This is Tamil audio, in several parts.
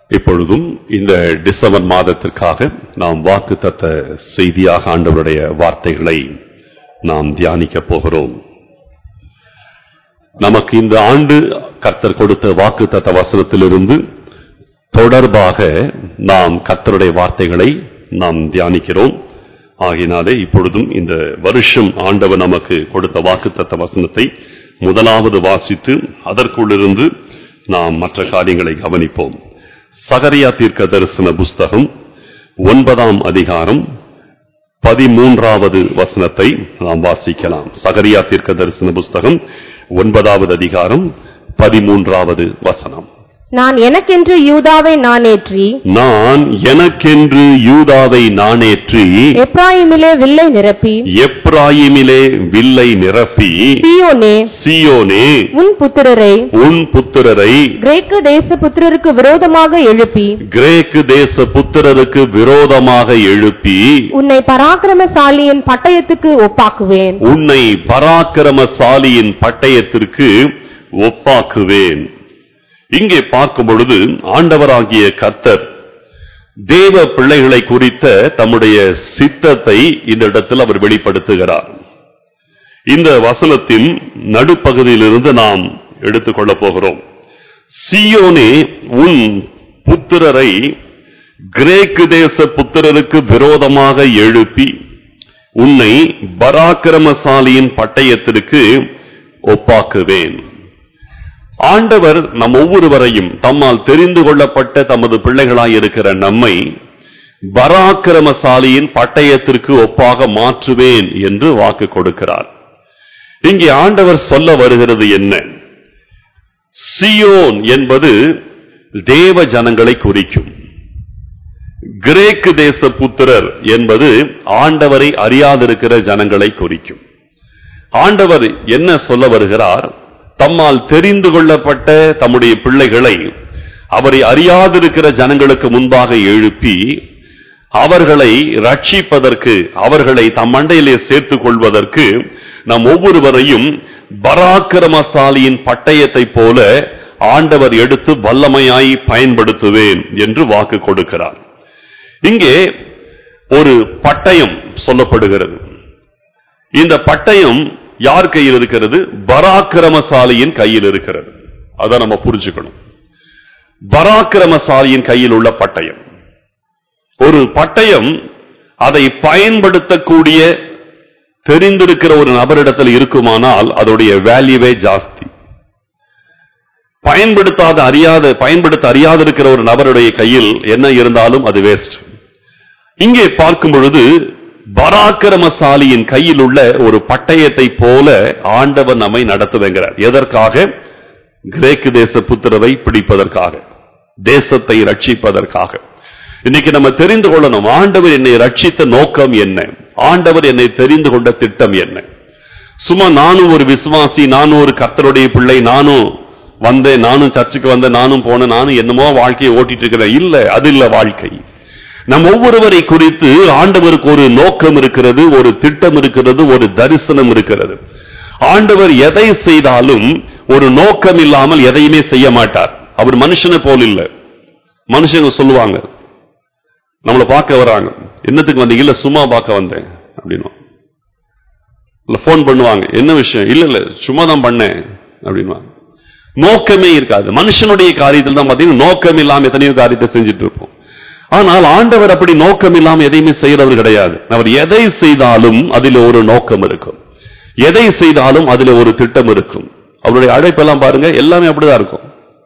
இப்பொழுதும் இந்த டிசம்பர் மாதத்திற்காக நாம் வாக்குத்தத்த செய்தியாக ஆண்டவருடைய வார்த்தைகளை நாம் தியானிக்கப் போகிறோம். நமக்கு இந்த ஆண்டு கர்த்தர் கொடுத்த வாக்குத்தத்த வசனத்திலிருந்து தொடர்பாக நாம் கர்த்தருடைய வார்த்தைகளை நாம் தியானிக்கிறோம். ஆகினாலே இப்பொழுதும் இந்த வருஷம் ஆண்டவர் நமக்கு கொடுத்த வாக்குத்தத்த வசனத்தை முதலாவது வாசித்து அதற்குள்ளிருந்து நாம் மற்ற காரியங்களை கவனிப்போம். சகரியா தீர்க்க தரிசன புஸ்தகம் 9ஆம் அதிகாரம் 13வது வசனத்தை நாம் வாசிக்கலாம். சகரியா தீர்க்க தரிசன புஸ்தகம் 9வது அதிகாரம் 13வது வசனம். நான் எனக்கென்று யூதாவை நானேற்றி எப்பிராயீமிலே வில்லை நிரப்பி சீயோனே உன் புத்திரரை கிரேக்கு தேச புத்திரருக்கு விரோதமாக எழுப்பி உன்னை பராக்கிரமசாலியின் பட்டயத்துக்கு ஒப்பாக்குவேன். இங்கே பார்க்கும் பொழுது ஆண்டவராகிய கர்த்தர் தேவ பிள்ளைகளை குறித்த தம்முடைய சித்தத்தை இந்த இடத்தில் அவர் வெளிப்படுத்துகிறார். இந்த வசனத்தின் நடுப்பகுதியிலிருந்து நாம் எடுத்துக்கொள்ளப் போகிறோம். சீயோனே உன் புத்திரரை கிரேக்கு தேச புத்திரருக்கு விரோதமாக எழுப்பி உன்னை பராக்கிரமசாலியின் பட்டயத்திற்கு ஒப்பாக்குவேன். ஆண்டவர் நம் ஒவ்வொருவரையும் தம்மால் தெரிந்து கொள்ளப்பட்ட தமது பிள்ளைகளாய் இருக்கிற நம்மை பராக்கிரமசாலியின் பட்டயத்திற்கு ஒப்பாக மாற்றுவேன் என்று வாக்கு கொடுக்கிறார். இங்கே ஆண்டவர் சொல்ல வருகிறது என்ன? சீயோன் என்பது தேவ ஜனங்களை குறிக்கும். கிரேக்கு தேச புத்திரர் என்பது ஆண்டவரை அறியாதிருக்கிற ஜனங்களை குறிக்கும். ஆண்டவர் என்ன சொல்ல வருகிறார்? தம்மால் தெரிந்து கொள்ளப்பட்ட தம்முடைய பிள்ளைகளை அவரை அறியாதிருக்கிற ஜனங்களுக்கு முன்பாக எழுப்பி அவர்களை ரட்சிப்பதற்கு, அவர்களை தம் மண்டையிலே சேர்த்துக் கொள்வதற்கு நம் ஒவ்வொருவரையும் பராக்கிரமசாலியின் பட்டயத்தை போல ஆண்டவர் எடுத்து வல்லமையாய் பயன்படுத்துவேன் என்று வாக்கு கொடுக்கிறார். இங்கே ஒரு பட்டயம் சொல்லப்படுகிறது. இந்த பட்டயம் யார் கையில் இருக்கிறது? பராக்கிரமசாலியின் கையில் இருக்கிறது. அதான் நம்ம புரிஞ்சுக்கணும். பராக்கிரமசாலியின் கையில் உள்ள பட்டயம். ஒரு பட்டயம் அதை பயன்படுத்தக்கூடிய தெரிந்திருக்கிற ஒரு நபரிடத்தில் இருக்குமானால் அதோடைய வேல்யூவே ஜாஸ்தி. பயன்படுத்த அறியாதிருக்கிற ஒரு நபருடைய கையில் என்ன இருந்தாலும் அது வேஸ்ட். இங்கே பார்க்கும் பொழுது பராக்கிரமசாலியின் கையில் உள்ள ஒரு பட்டயத்தை போல ஆண்டவர் நம்மை நடத்துவேங்கிறார். எதற்காக? கிரேக்கு தேச புத்திரரை பிடிப்பதற்காக, தேசத்தை ரட்சிப்பதற்காக. இன்னைக்கு நம்ம தெரிந்து கொள்ளணும், ஆண்டவர் என்னை ரட்சித்த நோக்கம் என்ன, ஆண்டவர் என்னை தெரிந்து கொண்ட திட்டம் என்ன. சும்மா நானும் ஒரு விசுவாசி, நானும் ஒரு கர்த்தருடைய பிள்ளை, நானும் வந்தேன், நானும் சர்ச்சுக்கு வந்தேன், நானும் போனேன், நானும் என்னமோ வாழ்க்கையை ஓட்டிட்டு இருக்கிறேன். இல்ல, அது இல்ல வாழ்க்கை. நம் ஒவ்வொருவரை குறித்து ஆண்டவருக்கு ஒரு நோக்கம் இருக்கிறது, ஒரு திட்டம் இருக்கிறது, ஒரு தரிசனம் இருக்கிறது. ஆண்டவர் எதை செய்தாலும் ஒரு நோக்கம் இல்லாமல் எதையுமே செய்ய மாட்டார். அவர் மனுஷனை போல் இல்ல. மனுஷங்க சொல்லுவாங்க, நம்மளை பார்க்க வராங்க, என்னத்துக்கு வந்தீங்க? இல்ல சும்மா பார்க்க வந்தேன் அப்படின்னு. போன் பண்ணுவாங்க, என்ன விஷயம்? இல்ல சும்மா தான் பண்ணேன் அப்படின்னு. நோக்கமே இருக்காது. மனுஷனுடைய காரியத்தில் தான் பார்த்தீங்கன்னா நோக்கம் இல்லாம எத்தனையோ காரியத்தை செஞ்சுட்டு இருப்போம். ஆனால் ஆண்டவர் அப்படி நோக்கம் இல்லாமல் எதையுமே செய்யறவர் கிடையாது. அவர் எதை செய்தாலும் அதில் ஒரு நோக்கம் இருக்கும், எதை செய்தாலும் அதில் ஒரு திட்டம் இருக்கும். அவருடைய அழைப்பெல்லாம் பாருங்க, எல்லாமே அப்படிதான் இருக்கும்.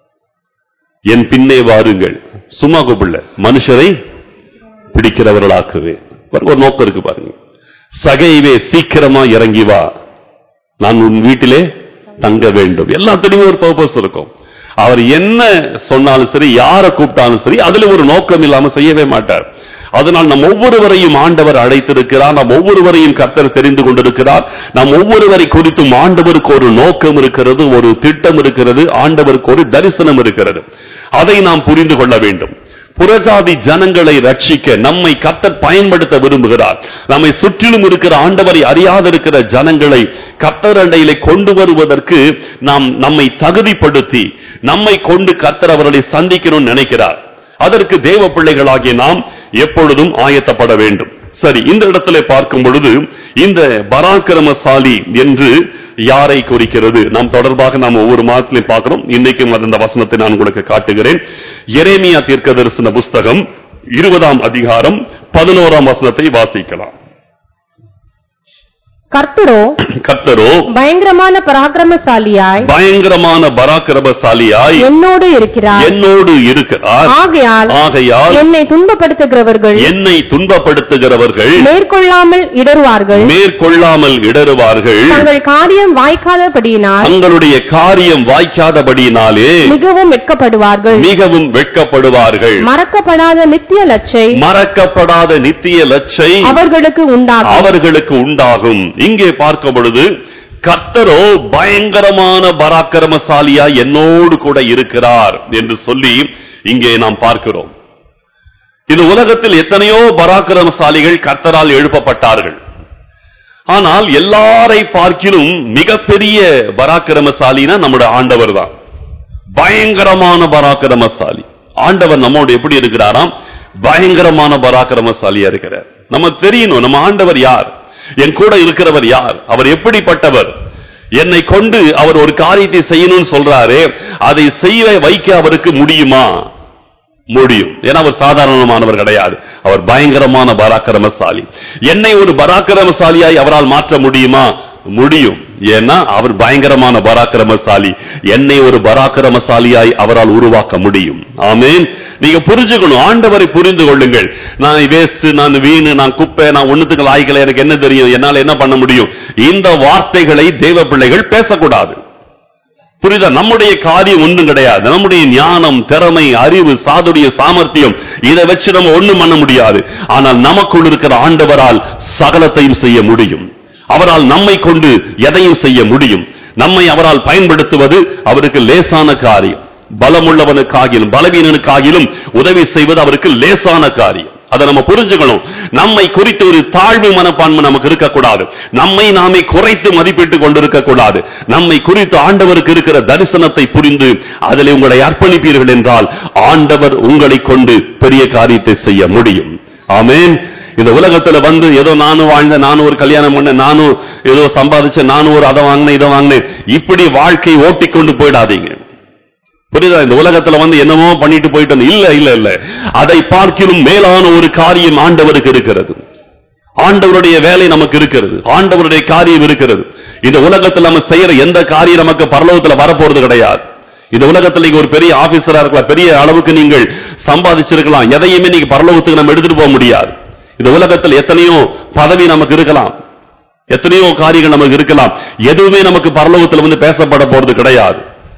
என் பின்னே வாருங்கள், சும்மா கூப்பிடல, மனுஷரை பிடிக்கிறவர்களாக்குவே. ஒரு நோக்கம் இருக்கு பாருங்க. சகைவே சீக்கிரமா இறங்கி வா, நான் உன் வீட்டிலே தங்க வேண்டும். எல்லாத்துலயுமே ஒரு பர்பஸ் இருக்கும். அவர் என்ன சொன்னாலும் சரி, யாரை கூப்பிட்டாலும் சரி, அதுல ஒரு நோக்கம் இல்லாம செய்யவே மாட்டார். அதனால் நம் ஒவ்வொருவரையும் ஆண்டவர் அழைத்திருக்கிறார். நம் ஒவ்வொருவரையும் கர்த்தர் தெரிந்து கொண்டிருக்கிறார். நம் ஒவ்வொருவரை குறித்தும் ஆண்டவருக்கு ஒரு நோக்கம் இருக்கிறது, ஒரு திட்டம் இருக்கிறது, ஆண்டவருக்கு ஒரு தரிசனம் இருக்கிறது. அதை நாம் புரிந்து கொள்ள வேண்டும். புறஜாதி ஜனங்களை ரட்சிக்க நம்மை கர்த்தர் பயன்படுத்த விரும்புகிறார். நம்மை சுற்றிலும் இருக்கிற ஆண்டவரை அறியாதிருக்கிற ஜனங்களை கர்த்தர் அண்டையிலே கொண்டு வருவதற்கு நம்மை தகுதிப்படுத்தி நம்மை கொண்டு கர்த்தர் அவர்களை சந்திக்கணும்னு நினைக்கிறார். அதற்கு தேவ பிள்ளைகளாகிய நாம் எப்பொழுதும் ஆயத்தப்பட வேண்டும். சரி, இந்த இடத்துல பார்க்கும் பொழுது இந்த பராக்கிரமசாலி என்று யாரை குறிக்கிறது? நாம் தொடர்பாக நாம் ஒவ்வொரு மாதத்திலையும் பார்க்கிறோம். இன்னைக்கும் அந்த வசனத்தை நான் உங்களுக்கு காட்டுகிறேன். எரேமியா தீர்க்கதரிசன புஸ்தகம் 20ஆம் அதிகாரம் 11ஆம் வசனத்தை வாசிக்கலாம். கர்த்தரோ பயங்கரமான பராக்கிரமசாலியாய் என்னோடு இருக்கிறார். ஆகையால் என்னை துன்பப்படுத்துகிறவர்கள் மேற்கொள்ளாமல் இடறுவார்கள். தங்கள் காரியம் வாய்க்காதபடியினாலே மிகவும் வெட்கப்படுவார்கள். மறக்கப்படாத நித்திய லட்சை அவர்களுக்கு உண்டாகும். இங்கே பார்க்கும் பொழுது கர்த்தரோ பயங்கரமான பராக்கிரமசாலியா என்னோடு கூட இருக்கிறார் என்று சொல்லி இங்கே நாம் பார்க்கிறோம். இந்த உலகத்தில் எத்தனையோ பராக்கிரமசாலிகள் கர்த்தரால் எழுப்பப்பட்டார்கள். ஆனால் எல்லாரை பார்க்கிலும் மிகப்பெரிய பராக்கிரமசாலினா நம்முடைய ஆண்டவர் தான். பயங்கரமான பராக்கிரமசாலி ஆண்டவர் நம்மோடு எப்படி இருக்கிறாராம்? பயங்கரமான பராக்கிரமசாலியா இருக்கிறார். நம்ம தெரியணும் நம்ம ஆண்டவர் யார், என் கூட இருக்கிறவர் யார், அவர் எப்படிப்பட்டவர். என்னை கொண்டு அவர் ஒரு காரியத்தை செய்யணும்னு சொல்றாரு, அதை செய்ய வைக்க அவருக்கு முடியுமா? முடியும். ஏன்னா அவர் சாதாரணமானவர் கிடையாது, அவர் பயங்கரமான பராக்கிரமசாலி. என்னை ஒரு பராக்கிரமசாலியாய் அவரால் மாற்ற முடியுமா? முடியும். ஏன்னா அவர் பயங்கரமான பராக்கிரமசாலி. என்னை ஒரு பராக்கிரமசாலியாய் அவரால் உருவாக்க முடியும். ஆமென். நீங்க புரிஞ்சுக்கணும், ஆண்டவரை புரிந்து கொள்ளுங்கள். நான் வேஸ்ட், நான் வீணு, நான் குப்பை, நான் ஒண்ணுத்துக்கு லாய்க்கல, எனக்கு என்ன தெரியும், என்னால என்ன பண்ண முடியும், இந்த வார்த்தைகளை தேவ பிள்ளைகள் பேசக்கூடாது. புரியுதா? நம்முடைய காரியம் ஒன்றும் கிடையாது. நம்முடைய ஞானம், திறமை, அறிவு, சாதுரிய, சாமர்த்தியம் இதை வச்சு நம்ம ஒண்ணும் பண்ண முடியாது. ஆனால் நமக்குள் இருக்கிற ஆண்டவரால் சகலத்தையும் செய்ய முடியும். அவரால் நம்மை கொண்டு எதையும் செய்ய முடியும். நம்மை அவரால் பயன்படுத்துவது அவருக்கு லேசான காரியம். பலமுள்ளவனுக்காகிலும் பலவீனனுக்காகிலும் உதவி செய்வது அவருக்கு லேசான காரியம். அதை நம்ம புரிஞ்சுக்கணும். நம்மை குறித்து ஒரு தாழ்வு மனப்பான்மை நமக்கு இருக்கக்கூடாது. நம்மை நாமே குறைத்து மதிப்பிட்டுக் கொண்டிருக்க கூடாது. நம்மை குறித்து ஆண்டவருக்கு இருக்கிற தரிசனத்தை புரிந்து அதில் உங்களை அர்ப்பணிப்பீர்கள் என்றால் ஆண்டவர் உங்களை கொண்டு பெரிய காரியத்தை செய்ய முடியும். ஆமென். இந்த உலகத்துல வந்து ஏதோ நானும் வாழ்ந்த, நானும் ஒரு கல்யாணம் பண்ண, நானும் ஏதோ சம்பாதிச்ச, நானும் ஒரு அதை வாங்கினேன் இதை வாங்கினேன், இப்படி வாழ்க்கை ஓட்டிக்கொண்டு போயிடாதீங்க. புரியுதா? இந்த உலகத்துல வந்து என்னமோ பண்ணிட்டு போயிட்டு இல்ல இல்ல இல்ல, அதை பார்க்கிலும் மேலான ஒரு காரியம் ஆண்டவருக்கு இருக்கிறது. ஆண்டவருடைய வேலை நமக்கு இருக்கிறது, ஆண்டவருடைய காரியம் இருக்கிறது. இந்த உலகத்தில் நம்ம செய்யற எந்த காரியம் நமக்கு பரலோகத்துல வரப்போறது கிடையாது. இந்த உலகத்தில் நீங்க ஒரு பெரிய ஆபீசரா இருக்கலாம், பெரிய அளவுக்கு நீங்கள் சம்பாதிச்சிருக்கலாம், எதையுமே நீங்க பரலோகத்துக்கு நம்ம எடுத்துட்டு போக முடியாது. இந்த உலகத்தில் எத்தனையோ பதவி நமக்கு இருக்கலாம், எத்தனையோ காரியங்கள் நமக்கு இருக்கலாம், எதுவுமே நமக்கு பரலோகத்தில் வந்து பேசப்பட போறது கிடையாது.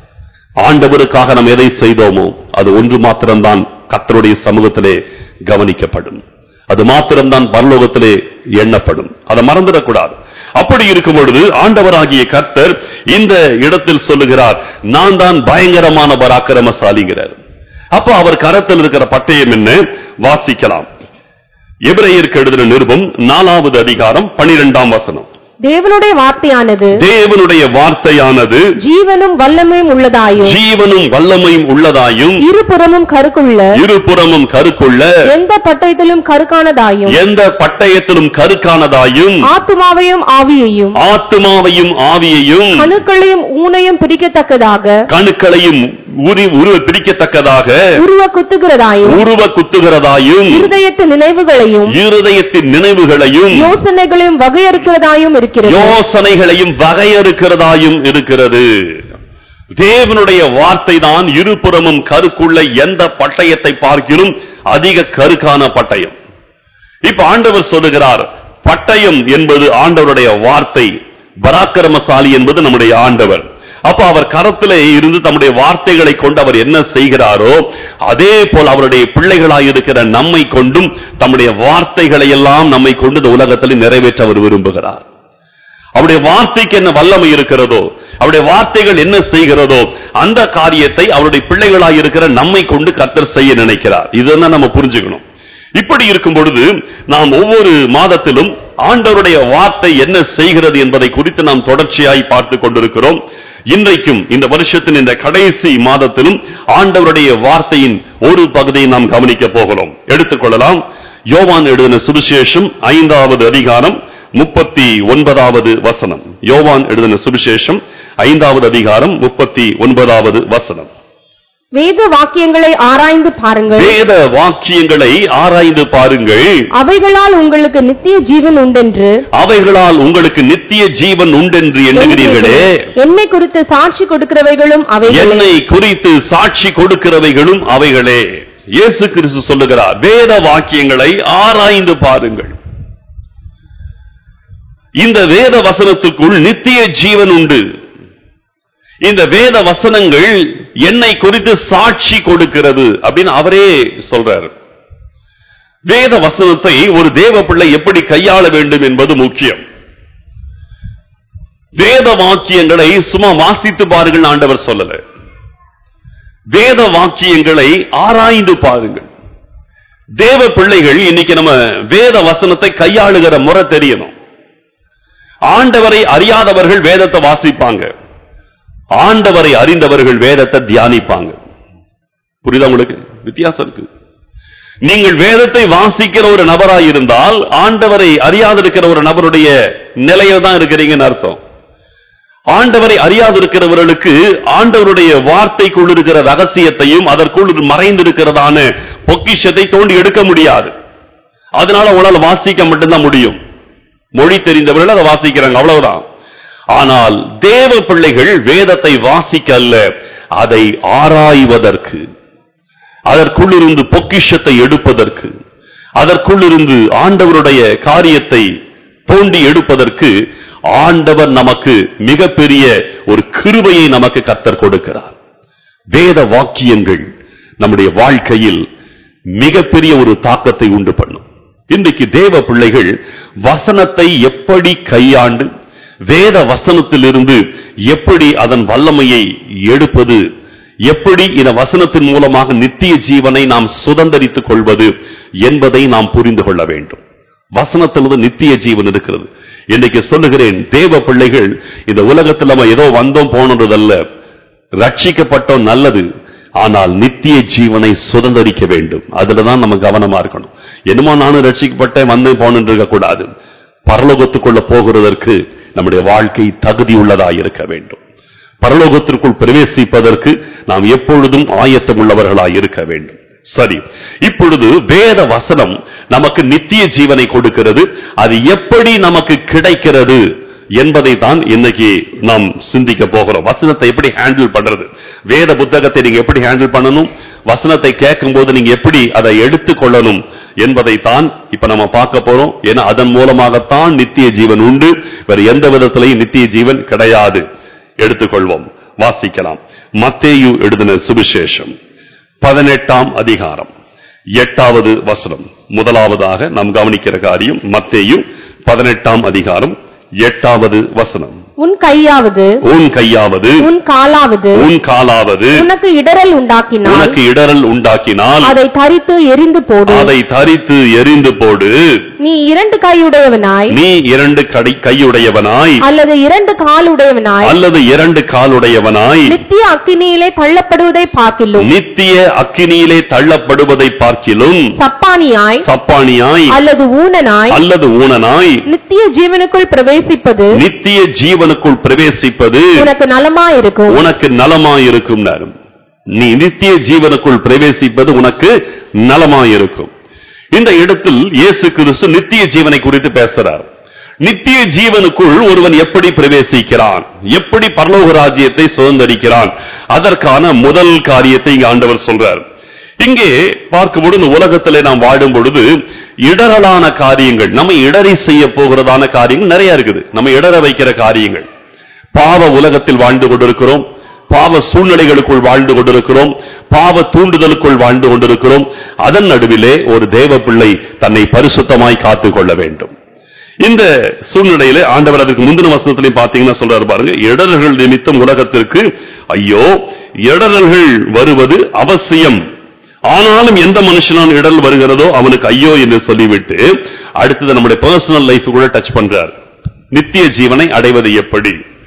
ஆண்டவருக்காக நாம் எதை செய்தோமோ அது ஒன்று மாத்திரம்தான் கர்த்தருடைய சமூகத்திலே கவனிக்கப்படும். அது மாத்திரம்தான் பரலோகத்திலே எண்ணப்படும். அதை மறந்துடக்கூடாது. அப்படி இருக்கும் பொழுது ஆண்டவராகிய கர்த்தர் இந்த இடத்தில் சொல்லுகிறார், நான் தான் பயங்கரமான பராக்கிரமசாலிங்கிறார். அப்ப அவர் கரத்தில் இருக்கிற பட்டயம் என்ன? வாசிக்கலாம். எபிரேயருக்கு எழுதின நிருபம் 4வது அதிகாரம் 12ஆம் வசனம். தேவனுடைய வார்த்தையானது ஜீவனும் வல்லமையும் உள்ளதாயும் இருபுறமும் கருக்குள்ள எந்த பட்டயத்திலும் கருக்கானதாயும் ஆத்துமாவையும் ஆவியையும் கணுக்களையும் ஊனையும் பிரிக்கத்தக்கதாக உருவ குத்துகிறதாயும் இருதயத்தின் நினைவுகளையும் யோசனைகளையும் வகையறுக்கிறதாயும் இருக்கிறது. தேவனுடைய வார்த்தை தான் இருபுறமும் கருக்குள்ள எந்த பட்டயத்தை பார்க்கிலும் அதிக கருக்கான பட்டயம். இப்ப ஆண்டவர் சொல்லுகிறார், பட்டயம் என்பது ஆண்டவருடைய வார்த்தை, பராக்கிரமசாலி என்பது நம்முடைய ஆண்டவர். அப்ப அவர் கரத்திலே இருந்து தம்முடைய வார்த்தைகளை கொண்டு அவர் என்ன செய்கிறாரோ அதே போல் அவருடைய பிள்ளைகளாயிருக்கிற நம்மை கொண்டும் தம்முடைய வார்த்தைகளை எல்லாம் நம்மை கொண்டு இந்த உலகத்தில் நிறைவேற்ற அவர் விரும்புகிறார். அவருடைய வார்த்தைக்கு என்ன வல்லமை இருக்கிறதோ, அவருடைய வார்த்தைகள் என்ன செய்கிறதோ அந்த காரியத்தை அவருடைய பிள்ளைகளாயிருக்கிற நம்மை கொண்டு கர்த்தர் செய்ய நினைக்கிறார். இதுதான் நம்ம புரிஞ்சுக்கணும். இப்படி இருக்கும் பொழுது நாம் ஒவ்வொரு மாதத்திலும் ஆண்டவருடைய வார்த்தை என்ன செய்கிறது என்பதை குறித்து நாம் தொடர்ச்சியாய் பார்த்து கொண்டிருக்கிறோம். இன்றைக்கும் இந்த வருஷத்தின் இந்த கடைசி மாதத்திலும் ஆண்டவருடைய வார்த்தையின் ஒரு பகுதியை நாம் கவனிக்க போகிறோம். எடுத்துக்கொள்ளலாம். யோவான் எழுதின சுவிசேஷம் 5வது அதிகாரம் 39வது வசனம். யோவான் எழுதின சுவிசேஷம் 5வது அதிகாரம் 39வது வசனம். வேத வாக்கியங்களை ஆராய்ந்து பாருங்கள். வேத வாக்கியங்களை ஆராய்ந்து பாருங்கள். அவைகளால் உங்களுக்கு நித்திய ஜீவன் உண்டென்று எண்ணுகிறீர்களே. என்னை குறித்து சாட்சி கொடுக்கிறவைகளும் அவைகளே. என்னை குறித்து சாட்சி கொடுக்கிறவைகளும் அவைகளே. இயேசு கிறிஸ்து சொல்லுகிறார், வேத வாக்கியங்களை ஆராய்ந்து பாருங்கள். இந்த வேத வசனத்துக்குள் நித்திய ஜீவன் உண்டு. இந்த வேத வசனங்கள் என்னை குறித்து சாட்சி கொடுக்கிறது அப்படின்னு அவரே சொல்றார். வேத வசனத்தை ஒரு தேவ பிள்ளை எப்படி கையாள வேண்டும் என்பது முக்கியம். வேத வாக்கியங்களை சும்மா வாசித்து பாருங்கள் ஆண்டவர் சொல்லல. வேத வாக்கியங்களை ஆராய்ந்து பாருங்கள். தேவ பிள்ளைகள் இன்னைக்கு நம்ம வேத வசனத்தை கையாளுகிற முறை தெரியணும். ஆண்டவரை அறியாதவர்கள் வேதத்தை வாசிப்பாங்க, ஆண்டவரை அறிந்தவர்கள் வேதத்தை தியானிப்பாங்க. புரியுதா உங்களுக்கு? வித்தியாசம் இருக்கு. நீங்கள் வேதத்தை வாசிக்கிற ஒரு நபராய் இருந்தால் ஆண்டவரை அறியாதிருக்கிற ஒரு நபருடைய நிலையை தான் இருக்கிறீங்கன்னு அர்த்தம். ஆண்டவரை அறியாதிருக்கிறவர்களுக்கு ஆண்டவருடைய வார்த்தைக்குள் இருக்கிற ரகசியத்தையும் அதற்குள் மறைந்திருக்கிறதான பொக்கிஷத்தை தோண்டி எடுக்க முடியாது. அதனால உங்களால் வாசிக்க மட்டும்தான் முடியும். மொழி தெரிந்தவர்கள் அதை வாசிக்கிறாங்க, அவ்வளவுதான். ஆனால் தேவ பிள்ளைகள் வேதத்தை வாசிக்க அல்ல, அதை ஆராய்வதற்கு, அதற்குள்ளிருந்து பொக்கிஷத்தை எடுப்பதற்கு, அதற்குள்ளிருந்து ஆண்டவருடைய காரியத்தை தோண்டி எடுப்பதற்கு ஆண்டவர் நமக்கு மிகப்பெரிய ஒரு கிருபையை நமக்கு கர்த்தர் கொடுக்கிறார். வேத வாக்கியங்கள் நம்முடைய வாழ்க்கையில் மிகப்பெரிய ஒரு தாக்கத்தை உண்டு பண்ணும். இன்றைக்கு தேவ பிள்ளைகள் வசனத்தை எப்படி கையாண்டு வேத வசனத்திலிருந்து எப்படி அதன் வல்லமையை எடுப்பது, எப்படி இந்த வசனத்தின் மூலமாக நித்திய ஜீவனை நாம் சுதந்தரித்துக் கொள்வது என்பதை நாம் புரிந்து கொள்ள வேண்டும். வசனத்திலிருந்து நித்திய ஜீவன் இருக்கிறது. இன்னைக்கு சொல்லுகிறேன், தேவ பிள்ளைகள் இந்த உலகத்தில் நம்ம ஏதோ வந்தோம் போனதல்ல, ரட்சிக்கப்பட்டோம் நல்லது, ஆனால் நித்திய ஜீவனை சுதந்தரிக்க வேண்டும். அதுலதான் நம்ம கவனமா இருக்கணும். என்னமோ நானும் ரட்சிக்கப்பட்டேன் வந்து போனு இருக்க கூடாது. பரலோகத்துக்குள்ள போகிறதற்கு நம்முடைய வாழ்க்கை தகுதி உள்ளதாய் இருக்க வேண்டும். பரலோகத்திற்குள் பிரவேசிப்பதற்கு நாம் எப்பொழுதும் ஆயத்தம் உள்ளவர்களாய் இருக்க வேண்டும். சரி, இப்பொழுது வேத வசனம் நமக்கு நித்திய ஜீவனை கொடுக்கிறது. அது எப்படி நமக்கு கிடைக்கிறது என்பதை தான் இன்னைக்கு நாம் சிந்திக்க போகிறோம். வசனத்தை எப்படி ஹேண்டில் பண்றது, வேத புத்தகத்தை நீங்க எப்படி ஹேண்டில் பண்ணணும், வசனத்தை கேட்கும் போது நீங்க எப்படி அதை எடுத்துக் கொள்ளணும் என்பதை தான் இப்ப நம்ம பார்க்க போறோம். ஏன்னா அதன் மூலமாகத்தான் நித்திய ஜீவன் உண்டு, வேற எந்த விதத்திலையும் நித்திய ஜீவன் கிடையாது. எடுத்துக்கொள்வோம், வாசிக்கலாம். மத்தேயு எழுதின சுவிசேஷம் 18ஆம் அதிகாரம் 8வது வசனம். முதலாவதாக நாம் கவனிக்கிற காரியம் மத்தேயு 18ஆம் அதிகாரம் 8வது வசனம். உன் கையாவது உன் காலாவது உனக்கு இடரல் உண்டாக்கினால் அதை தரித்து எரிந்து போடு. நீ இரண்டு கையுடையவனாய் அல்லது இரண்டு காலுடையவனாய் நித்திய அக்கினியிலே தள்ளப்படுவதை பார்க்கிலும் சப்பானியாய் அல்லது ஊனனாய் நித்திய ஜீவனுக்குள் பிரவேசிப்பது உனக்கு நலமாயிருக்கும். நீ நித்திய ஜீவனுக்குள் பிரவேசிப்பது உனக்கு நலமாயிருக்கும். இந்த இடத்தில் இயேசு கிறிஸ்து நித்திய ஜீவனை குறித்து பேசுகிறார். நித்திய ஜீவனுக்குள் ஒருவன் எப்படி பிரவேசிக்கிறான், எப்படி பரலோக ராஜ்யத்தை சுதந்தரிக்கிறான், அதற்கான முதல் காரியத்தை இங்கு ஆண்டவர் சொல்றார். இங்கே பார்க்கும்போது இந்த உலகத்திலே நாம் வாடும் பொழுது இடரலான காரியங்கள், நம்ம இடரை செய்ய போகிறதான காரியங்கள் நிறைய இருக்குது. நம்ம இடர வைக்கிற காரியங்கள், பாவ உலகத்தில் வாழ்ந்து கொண்டிருக்கிறோம், பாவ சூழ்நிலைகளுக்குள் வாழ்ந்து கொண்டிருக்கிறோம், பாவ தூண்டுதலுக்குள் வாழ்ந்து கொண்டிருக்கிறோம். அதன் நடுவிலே ஒரு தேவ பிள்ளை தன்னை பரிசுத்தமாய் காத்துக் கொள்ள வேண்டும். இந்த சூழ்நிலையிலே ஆண்டவர் அதுக்கு முந்தின வசனத்திலையும் பார்த்தீங்கன்னா சொல்றாரு பாருங்க, இடரல்கள் நிமித்தம் உலகத்திற்கு ஐயோ, இடரல்கள் வருவது அவசியம், ஆனாலும் எந்த மனுஷனான இடரல் வருகிறதோ அவனுக்கு ஐயோ என்று சொல்லிவிட்டு அடுத்தது நம்முடைய பர்சனல் லைஃப் கூட டச் பண்றார். நித்திய ஜீவனை அடைவது எப்படி?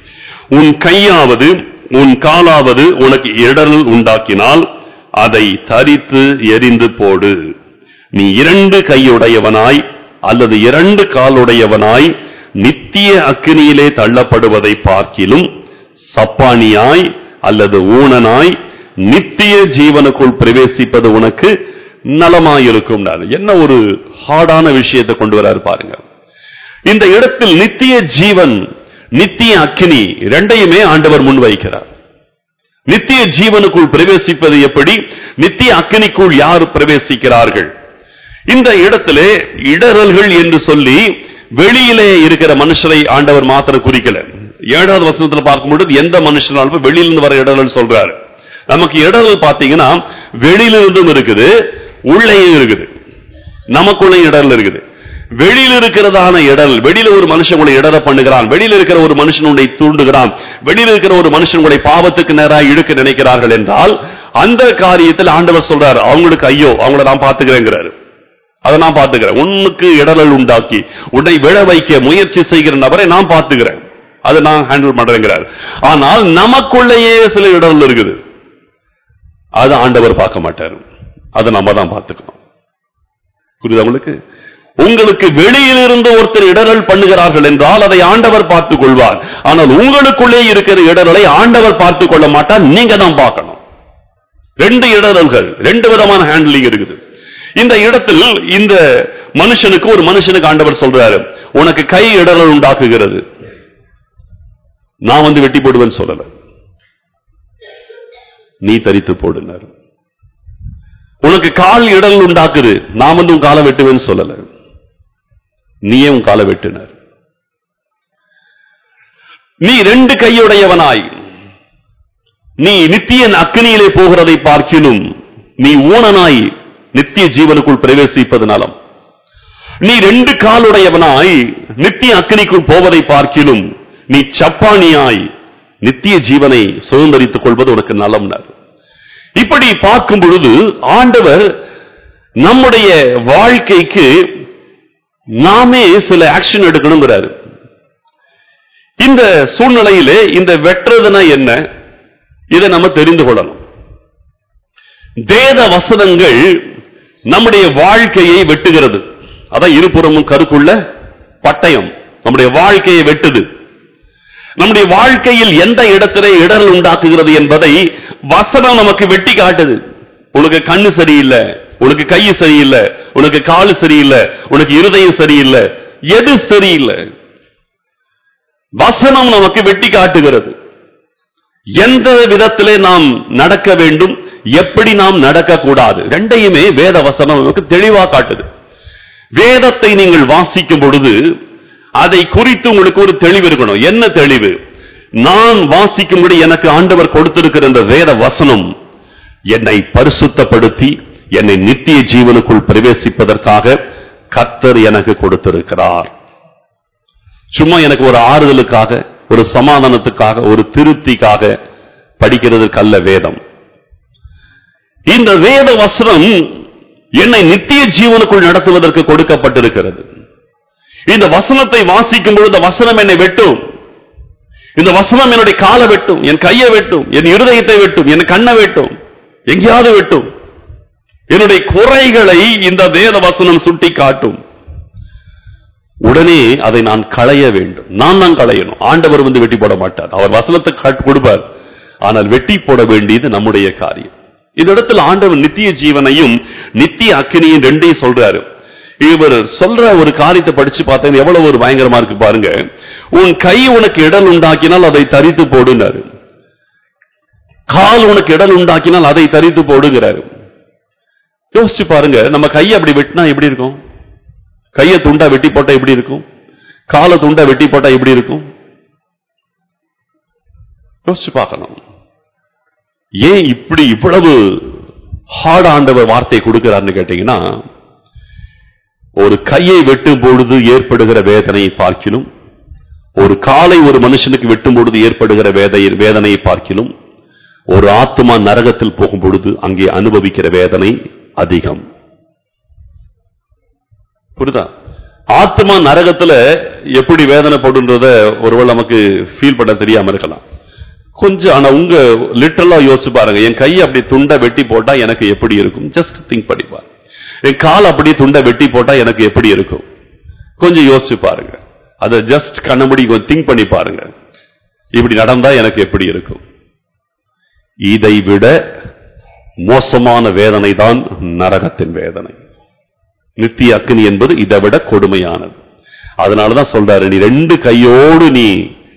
உன் கையாவது உன் காலாவது உனக்கு இடரல் உண்டாக்கினால் அதை தரித்து எறிந்து போடு. நீ 2 கையுடையவனாய் அல்லது 2 காலுடையவனாய் நித்திய அக்கினியிலே தள்ளப்படுவதை பார்க்கிலும் சப்பானியாய் அல்லது ஊனனாய் நித்திய ஜீவனுக்குள் பிரவேசிப்பது உனக்கு நலமாயிருக்கும். என்ன ஒரு ஹார்டான விஷயத்தை கொண்டு வராரு பாருங்க. இந்த இடத்தில் நித்திய ஜீவன், நித்திய அக்கினி ரெண்டையுமே ஆண்டவர் முன்வைக்கிறார். நித்திய ஜீவனுக்குள் பிரவேசிப்பது எப்படி, நித்திய அக்கினிக்குள் யார் பிரவேசிக்கிறார்கள்? இந்த இடத்திலே இடரல்கள் என்று சொல்லி வெளியிலே இருக்கிற மனுஷரை ஆண்டவர் மாத்திரம் குறிக்கல. 7வது வசனத்தில் பார்க்கும்போது எந்த மனுஷனாலும் வெளியிலிருந்து வர இடரல் சொல்றாரு. நமக்கு இடரல் பார்த்தீங்கன்னா வெளியிலிருந்தும் இருக்குது, உள்ளேயும் இருக்குது, நமக்குள்ளே இடரல் இருக்குது. வெளியில் இருக்கிறதான இடரல், வெளியில ஒரு மனுஷன் உங்களை இடர பண்ணுகிறான், வெளியில இருக்கிற ஒரு மனுஷன் உங்களை தூண்டுகிறான், வெளியில இருக்கிற ஒரு மனுஷன் உங்களை பாவத்துக்கு நேராக இழுக்க நினைக்கிறார்கள் என்றால் அந்த காரியத்தில் ஆண்டவர் சொல்றாரு, அவங்களுக்கு ஐயோ, அவங்கள நான் பார்த்துக்கிறேங்கிறாரு. அதை நான் பார்த்துக்கிறேன். உனக்கு இடரல் உண்டாக்கி உன்னை விழ வைக்க முயற்சி செய்கிற நபரை நான் பார்த்துக்கிறேன், அதை நான் ஹேண்டில் பண்றேங்கிறார். ஆனால் நமக்குள்ளேயே சில இடரல் இருக்குது, அது ஆண்டவர் பார்க்க மாட்டார், அதை நம்ம தான் பார்த்துக்கணும். புரியுது உங்களுக்கு? உங்களுக்கு வெளியிலிருந்து ஒருத்தர் இடரல் பண்ணுகிறார்கள் என்றால் அதை ஆண்டவர் பார்த்துக் கொள்வார். ஆனால் உங்களுக்குள்ளே இருக்கிற இடரலை ஆண்டவர் பார்த்துக் கொள்ள மாட்டார், நீங்க தான் பார்க்கணும். 2 இடரல்கள், 2 விதமான ஹேண்டிலிங் இருக்குது. இந்த இடத்தில் இந்த மனுஷனுக்கு, ஒரு மனுஷனுக்கு ஆண்டவர் சொல்றாரு, உனக்கு கை இடரல் உண்டாக்குகிறது, நான் வெட்டி போடுவேன்னு சொல்லல, நீ தரித்து போடுனார். உனக்கு கால் இடரல் உண்டாக்குது, நான் உன் காலை வெட்டுவேன்னு சொல்லல, நீயே உன் காலை வெட்டினார். நீ 2 கையுடையவனாய் நீ நித்திய அக்கினியிலே போகிறதை பார்க்கிலும் நீ ஊனனாய் நித்திய ஜீவனுக்குள் பிரவேசிப்பது நலம். நீ 2 காலுடையவனாய் நித்திய அக்கினிக்குள் போவதை பார்க்கிலும் நீ சப்பானியாய் நித்திய ஜீவனை சுதந்தரித்துக் கொள்வது உனக்கு நலம்னார். இப்படி பார்க்கும் பொழுது ஆண்டவர் நம்முடைய வாழ்க்கைக்கு நாமே சில ஆக்ஷன் எடுக்கணுங்கிறாரு. இந்த சூழ்நிலையிலே இந்த வெட்டுறதுனா என்ன, இதை நம்ம தெரிந்து கொள்ளணும். வேத வசனங்கள் நம்முடைய வாழ்க்கையை வெட்டுகிறது. அதான் இருபுறமும் கருக்குள்ள பட்டயம் நம்முடைய வாழ்க்கையை வெட்டுது. நம்முடைய வாழ்க்கையில் எந்த இடத்திலே இடரல் உண்டாக்குகிறது என்பதை வசனம் நமக்கு வெட்டி காட்டுது. உனக்கு கண்ணு சரியில்லை, உனக்கு கை சரியில்லை, உனக்கு காலு சரியில்லை, உனக்கு இருதயம் சரியில்லை, எது சரியில்லை, வசனம் நமக்கு வெட்டி காட்டுகிறது. எந்த விதத்திலே நாம் நடக்க வேண்டும், எப்படி நாம் நடக்கக்கூடாது, ரெண்டையுமே வேத வசனம் நமக்கு தெளிவா காட்டுது. வேதத்தை நீங்கள் வாசிக்கும் பொழுது அதை குறித்து உங்களுக்கு ஒரு தெளிவு இருக்கணும். என்ன தெளிவு? நான் வாசிக்கும்படி எனக்கு ஆண்டவர் கொடுத்திருக்கிற இந்த வேத வசனம் என்னை பரிசுத்தப்படுத்தி என்னை நித்திய ஜீவனுக்குள் பிரவேசிப்பதற்காக கர்த்தர் எனக்கு கொடுத்திருக்கிறார். சும்மா எனக்கு ஒரு ஆறுதலுக்காக, ஒரு சமாதானத்துக்காக, ஒரு திருப்திக்காக படிக்கிறதுக்கு அல்ல வேதம். இந்த வேத வசனம் என்னை நித்திய ஜீவனுக்குள் நடத்துவதற்கு கொடுக்கப்பட்டிருக்கிறது. இந்த வசனத்தை வாசிக்கும் பொழுது இந்த வசனம் என்னை வெட்டும். இந்த வசனம் என்னுடைய காலை வெட்டும், என் கையை வெட்டும், என் இருதயத்தை வெட்டும், என் கண்ணை வெட்டும், எங்கேயாவது வெட்டும். என்னுடைய குறைகளை இந்த வேத வசனம் சுட்டி காட்டும். உடனே அதை நான் களைய வேண்டும். நான் தான் களையணும். ஆண்டவர் வெட்டி போட மாட்டார், அவர் வசனத்தை கொடுப்பார். ஆனால் வெட்டி போட வேண்டியது நம்முடைய காரியம். இந்த இடத்துல ஆண்டவர் நித்திய ஜீவனையும் நித்திய அக்கினியும் ரெண்டையும் சொல்றாரு. இவர் சொல்ற ஒரு காரியத்தை படிச்சு பார்த்தா எவ்வளவு ஒரு பயங்கரமா இருக்கு பாருங்க. உன் கை உனக்கு இடல் உண்டாக்கினால் அதை தரித்து போடுனாரு, கால் உனக்கு இடல் உண்டாக்கினால் அதை தரித்து போடுங்கிறாரு. யோசிச்சு பாருங்க, நம்ம கையை அப்படி வெட்டினா எப்படி இருக்கும்? கையை துண்டா வெட்டி போட்டா எப்படி இருக்கும்? காலை துண்டா வெட்டி போட்டா எப்படி இருக்கும்? யோசிச்சு பார்க்கணும். ஏன் இப்படி இவ்வளவு ஹார்ட் ஆண்டவர் வார்த்தை கொடுக்கிறார்னு கேட்டீங்கன்னா, ஒரு கையை வெட்டும் பொழுது ஏற்படுகிற வேதனையை பார்க்கிலும், ஒரு காலை ஒரு மனுஷனுக்கு வெட்டும் பொழுது ஏற்படுகிற வேதனையை பார்க்கிலும், ஒரு ஆத்துமா நரகத்தில் போகும் பொழுது அங்கே அனுபவிக்கிற வேதனை அதிகம். புரியுதா? ஆத்மா நரகத்துல எப்படி வேதனைப்படுன்றத ஒருவேளை நமக்கு ஃபீல் பண்ண தெரியாம இருக்கலாம் கொஞ்சம். ஆனா உங்க லிட்டரலா யோசிச்சு பாருங்க, என் கையை அப்படி துண்டை வெட்டி போட்டா எனக்கு எப்படி இருக்கும்? ஜஸ்ட் திங்க் பண்ணி பாருங்க. என் கால் அப்படி துண்டை வெட்டி போட்டா எனக்கு எப்படி இருக்கும்? கொஞ்சம் யோசிச்சு பாருங்க. அதை ஜஸ்ட் கண்ணபடி திங்க் பண்ணி பாருங்க. இப்படி நடந்தா எனக்கு எப்படி இருக்கும்? இதை விட மோசமான வேதனை தான் நரகத்தின் வேதனை. நித்திய அக்னி என்பது இதை விட கொடுமையானது. அதனாலதான் சொல்றாரு, நீ 2 கையோடு நீ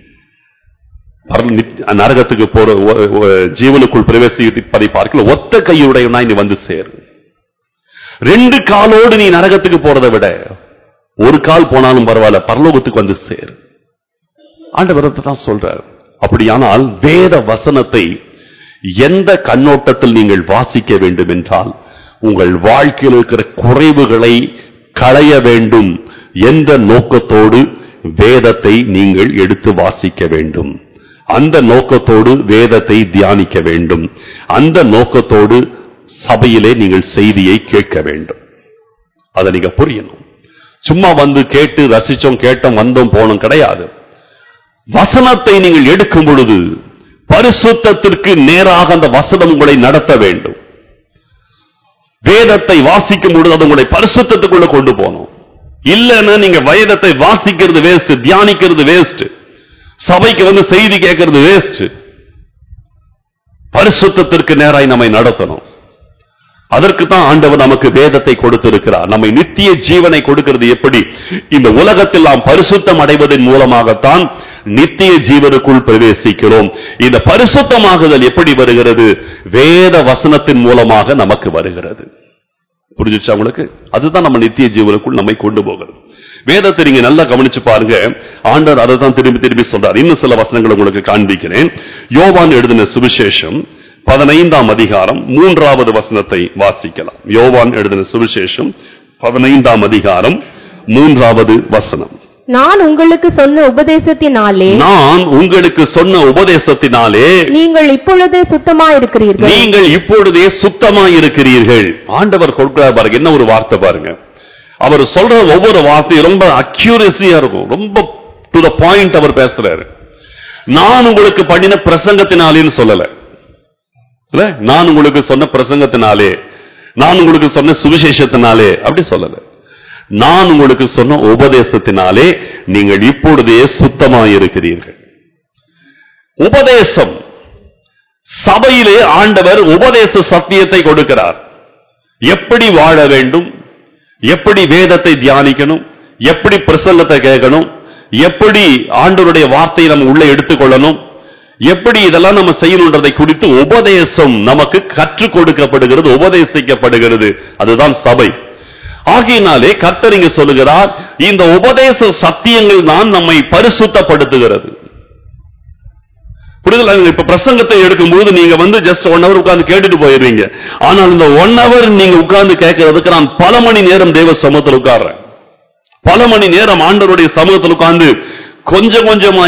நரகத்துக்கு போற ஜீவனுக்குள் பிரவேசிப்பதை பார்க்கல, ஒத்த கையுடையவனாய் நீ வந்து சேரு. 2 காலோடு நீ நரகத்துக்கு போறதை விட 1 கால் போனாலும் பரவாயில்ல, பரலோகத்துக்கு வந்து சேரு. ஆண்டவர் தான் சொல்றார். அப்படியானால் வேத வசனத்தை எந்த கண்ணோட்டத்தில் நீங்கள் வாசிக்க வேண்டும் என்றால், உங்கள் வாழ்க்கையில் இருக்கிற குறைவுகளை களைய வேண்டும் என்ற நோக்கத்தோடு வேதத்தை நீங்கள் எடுத்து வாசிக்க வேண்டும். அந்த நோக்கத்தோடு வேதத்தை தியானிக்க வேண்டும். அந்த நோக்கத்தோடு சபையிலே நீங்கள் செய்தியை கேட்க வேண்டும். அதை நீங்க புரியணும். சும்மா வந்து கேட்டு ரசிச்சோம், கேட்டோம், வந்தோம், போனோம் கிடையாது. வசனத்தை நீங்கள் எடுக்கும் பொழுது பரிசுத்தத்திற்கு நேராக அந்த வசனம் உங்களை நடத்த வேண்டும். வேதத்தை வாசிக்கும் பொழுது அது உங்களை பரிசுத்தத்துக்குள்ள கொண்டு போகணும். இல்லைன்னா நீங்க வேதத்தை வாசிக்கிறது வேஸ்ட், தியானிக்கிறது வேஸ்ட், சபைக்கு வந்து செய்தி கேட்கிறது வேஸ்ட். பரிசுத்தத்திற்கு நேராய் நம்மை நடத்தணும். அதற்கு தான் ஆண்டவர் நமக்கு வேதத்தை கொடுத்திருக்கிறார். நம்மை நித்திய ஜீவனை கொடுக்கிறது எப்படி? இந்த உலகத்தில் நாம் பரிசுத்தம் அடைவதன் மூலமாகத்தான் நித்திய ஜீவனுக்குள் பிரவேசிக்கிறோம். இந்த பரிசுத்தமாகுதல் எப்படி வருகிறது? வேத வசனத்தின் மூலமாக நமக்கு வருகிறது. புரிஞ்சுச்சா உங்களுக்கு? அதுதான் நம்ம நித்திய ஜீவனுக்குள் நம்மை கொண்டு போகிறது. வேதத்தை நீங்க நல்லா கவனிச்சு பாருங்க. ஆண்டவர் அதை தான் திரும்பி திரும்பி சொல்றார். இன்னும் சில வசனங்களை உங்களுக்கு காண்பிக்கிறேன். யோவான் எழுதின சுவிசேஷம் 15ஆம் அதிகாரம் 3வது வசனத்தை வாசிக்கலாம். யோவான் எழுதின சுவிசேஷம் 15ஆம் அதிகாரம் 3வது வசனம். நான் உங்களுக்கு சொன்ன உபதேசத்தினாலே நீங்கள் இப்பொழுதே சுத்தமாயிருக்கிறீர்கள். நீங்கள் இப்பொழுதே சுத்தமாயிருக்கிறீர்கள். ஆண்டவர் கொடுக்கிறார் பாருங்க, என்ன ஒரு வார்த்தை பாருங்க. அவர் சொல்ற ஒவ்வொரு வார்த்தையும் ரொம்ப அக்யூரசியா இருக்கும், ரொம்ப டு த பாயிண்ட் அவர் பேசுறாரு. நான் உங்களுக்கு பண்ணின பிரசங்கத்தினாலேன்னு சொல்லல, இல்ல, நான் உங்களுக்கு சொன்ன பிரசங்கத்தினாலே, நான் உங்களுக்கு சொன்ன சுவிசேஷத்தினாலே அப்படி சொல்லல. நான் உங்களுக்கு சொன்ன உபதேசத்தினாலே நீங்கள் இப்பொழுதே சுத்தமாயிருக்கிறீர்கள். உபதேசம், சபையிலே ஆண்டவர் உபதேச சத்தியத்தை கொடுக்கிறார். எப்படி வாழ வேண்டும், எப்படி வேதத்தை தியானிக்கணும், எப்படி பிரசங்கத்தை கேட்கணும், எப்படி ஆண்டவருடைய வார்த்தையை நம்ம உள்ள எடுத்துக்கொள்ளணும், எப்படி இதெல்லாம் நம்ம செய்யணுன்றதை குறித்து உபதேசம் நமக்கு கற்றுக் கொடுக்கப்படுகிறது, உபதேசிக்கப்படுகிறது. அதுதான் சபை. ஆகையினாலே கர்த்தர் இங்கு சொல்லுகிறார், இந்த உபதேச சத்தியங்கள் தான் நம்மை பரிசுத்தப்படுத்துகிறது. புரிதல்? இப்ப பிரசங்கத்தை எடுக்கும்போது நீங்க வந்து ஜஸ்ட் 1 hour உட்கார்ந்து கேட்டுட்டு போயிருவீங்க. ஆனால் இந்த 1 hour நீங்க உட்கார்ந்து கேட்கறதுக்கு நான் பல மணி நேரம் தேவ சமூகத்தில் உட்கார்றேன். பல மணி நேரம் ஆண்டவருடைய சமூகத்தில் உட்கார்ந்து கொஞ்சம்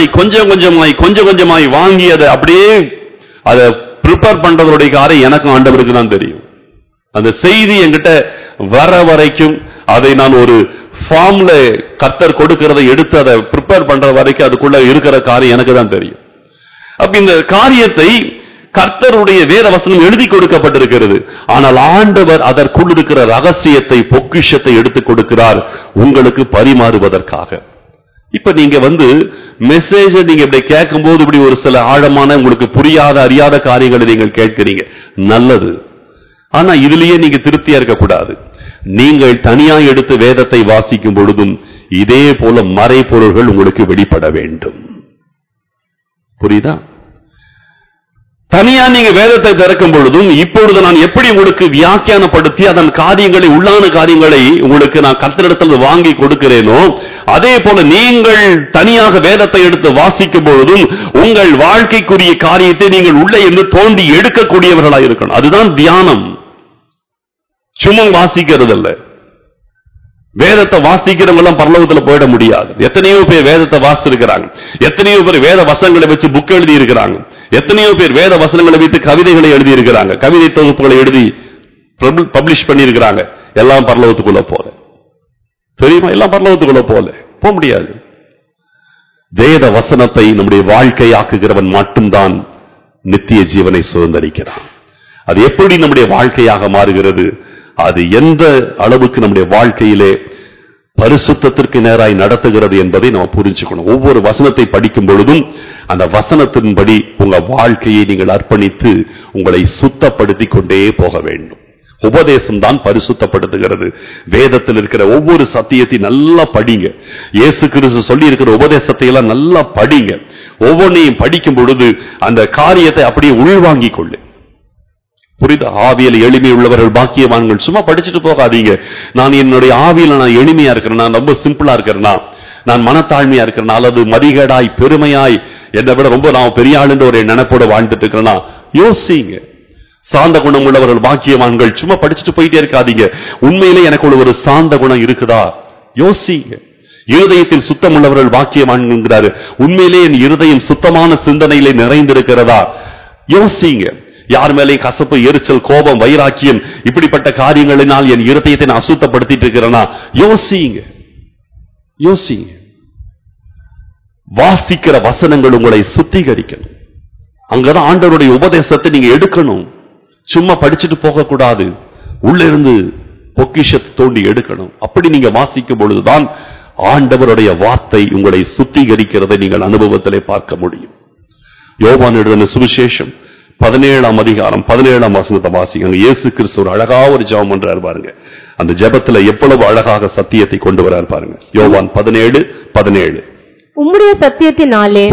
கொஞ்சமாய் வாங்கி அதை அப்படியே அதை ப்ரிப்பேர் பண்றதுடைய காரியம் எனக்கும் ஆண்டவருக்கு தான் தெரியும். அந்த செய்தி என்கிட்ட வர வரைக்கும் அதை நான் ஒரு ஃபார்ம்ல கர்த்தர் கொடுக்கிறதை எடுத்து அதை ப்ரிப்பேர் பண்ற வரைக்கும் அதுக்குள்ள இருக்கிற காரியம் எனக்கு தான் தெரியும். அப்ப இந்த காரியத்தை கர்த்தருடைய வேத வசனம் எழுதி கொடுக்கப்பட்டிருக்கிறது. ஆனால் ஆண்டவர் அதற்குள் இருக்கிற ரகசியத்தை, பொக்கிஷத்தை எடுத்துக் கொடுக்கிறார் உங்களுக்கு பரிமாறுவதற்காக. இப்ப நீங்க வந்து மெசேஜ் நீங்க இப்படி கேட்கும் போது இப்படி ஒரு சில ஆழமான உங்களுக்கு புரியாத அறியாத காரியங்களை நீங்கள் கேட்கிறீங்க, நல்லது. ஆனா இதுலயே நீங்க திருப்தியா இருக்கக்கூடாது. நீங்கள் தனியா எடுத்து வேதத்தை வாசிக்கும் பொழுதும் இதே போல மறைபொருள்கள் உங்களுக்கு வெளிப்பட வேண்டும். புரியுதா? தனியா நீங்க வேதத்தை திறக்கும் பொழுதும் இப்பொழுது நான் எப்படி உங்களுக்கு வியாக்கியானப்படுத்தி அதன் காரியங்களை, உள்ளான காரியங்களை உங்களுக்கு நான் கர்த்தரிடத்தில் வாங்கி கொடுக்கிறேனோ, அதே போல நீங்கள் தனியாக வேதத்தை எடுத்து வாசிக்கும் பொழுதும் உங்கள் வாழ்க்கைக்குரிய காரியத்தை நீங்கள் உள்ளே இருந்து தோண்டி எடுக்கக்கூடியவர்களாக இருக்கணும். அதுதான் தியானம். சும்மா வாசிக்கிறது அல்ல. வேதத்தை வாசிக்கிறவங்க எல்லாம் பரலோகத்தில் போயிட முடியாது. எத்தனையோ பேர் வேதத்தை வாசிச்சிருக்கிறாங்க, எத்தனையோ பேர் வேத வசனங்களை வச்சு புக் எழுதி இருக்கிறாங்க, எத்தனையோ பேர் வேத வசனங்களை வைத்து கவிதைகளை எழுதி இருக்கிறாங்க, கவிதை தொகுப்புகளை எழுதி பப்ளிஷ் பண்ணி இருக்கிறாங்க. எல்லாம் பரலோகத்துக்குள்ள போற. தெரியுமா? எல்லாம் பரலோகத்துக்குள்ள போக முடியாது. வேத வசனத்தை நம்முடைய வாழ்க்கையாக்குகிறவன் மட்டும்தான் நித்திய ஜீவனை சுதந்தரிக்கிறான். அது எப்படி நம்முடைய வாழ்க்கையாக மாறுகிறது? அது எந்த அளவுக்கு நம்முடைய வாழ்க்கையிலே பரிசுத்தத்திற்கு நேராய் நடத்துகிறது என்பதை நாம் புரிஞ்சுக்கணும். ஒவ்வொரு வசனத்தை படிக்கும் பொழுதும் அந்த வசனத்தின்படி உங்க வாழ்க்கையை நீங்கள் அர்ப்பணித்து உங்களை சுத்தப்படுத்திக் கொண்டே போக வேண்டும். உபதேசம் தான் பரிசுத்தப்படுத்துகிறது. வேதத்தில் இருக்கிற ஒவ்வொரு சத்தியத்தை நல்லா படிங்க. இயேசு கிறிஸ்து சொல்லி இருக்கிற உபதேசத்தை எல்லாம் நல்லா படிங்க. ஒவ்வொன்றையும் படிக்கும் பொழுது அந்த காரியத்தை அப்படியே உள்வாங்கிக் கொள்ளு. புரியுதா? ஆவியில் எளிமை உள்ளவர்கள் பாக்கியவான்கள். சும்மா படிச்சுட்டு போகாதீங்க. நான் என்னுடைய ஆவியில நான் எளிமையா இருக்கிறேன், நான் ரொம்ப சிம்பிளா இருக்கிறேன்னா, நான் மனத்தாழ்மையா இருக்கிறேன், அல்லது மதிகேடாய் பெருமையாய் என்னை விட ரொம்ப நான் பெரிய ஆளுன்ற ஒரு நினைப்போட வாழ்ந்துட்டு இருக்கிறேன்னா யோசிங்க. சாந்த குணம் உள்ளவர்கள் பாக்கியவான்கள். சும்மா படிச்சுட்டு போயிட்டே இருக்காதீங்க. உண்மையிலே எனக்கு ஒரு சாந்த குணம் இருக்குதா யோசிங்க. இருதயத்தில் சுத்தம் உள்ளவர்கள் பாக்கியவான்கிறாரு. உண்மையிலே என் இருதயம் சுத்தமான சிந்தனையிலே நிறைந்திருக்கிறதா யோசிங்க. யார் மேலே கசப்பு, எரிச்சல், கோபம், வைராக்கியம் இப்படிப்பட்ட காரியங்களினால் என் இருதயத்தை நான் அசுத்தப்படுத்திட்டு இருக்கிறேனா யோசிங்க. யோசிங்க. வாசிக்கிற வசனங்கள் உங்களை சுத்திகரிக்கணும். அங்கதான் ஆண்டவருடைய உபதேசத்தை நீங்க எடுக்கணும். சும்மா படிச்சுட்டு போக கூடாது. உள்ள இருந்து பொக்கிஷத்தை தோண்டி எடுக்கணும். அப்படி நீங்க வாசிக்கும் பொழுதுதான் ஆண்டவருடைய வார்த்தை உங்களை சுத்திகரிக்கிறதை நீங்கள் அனுபவத்திலே பார்க்க முடியும். யோவான் எழுதின சுவிசேஷம் 17ஆம் அதிகாரம் 17ஆம் வசனத்தை வாசிங்க. இயேசு கிறிஸ்து ஒரு அழகா ஒரு ஜெபம் பண்றாரு பாருங்க. அந்த ஜெபத்துல எவ்வளவு அழகாக சத்தியத்தை கொண்டு வரார் பாருங்க. யோவான் 17:17. உம்முடைய சத்தியத்தினாலே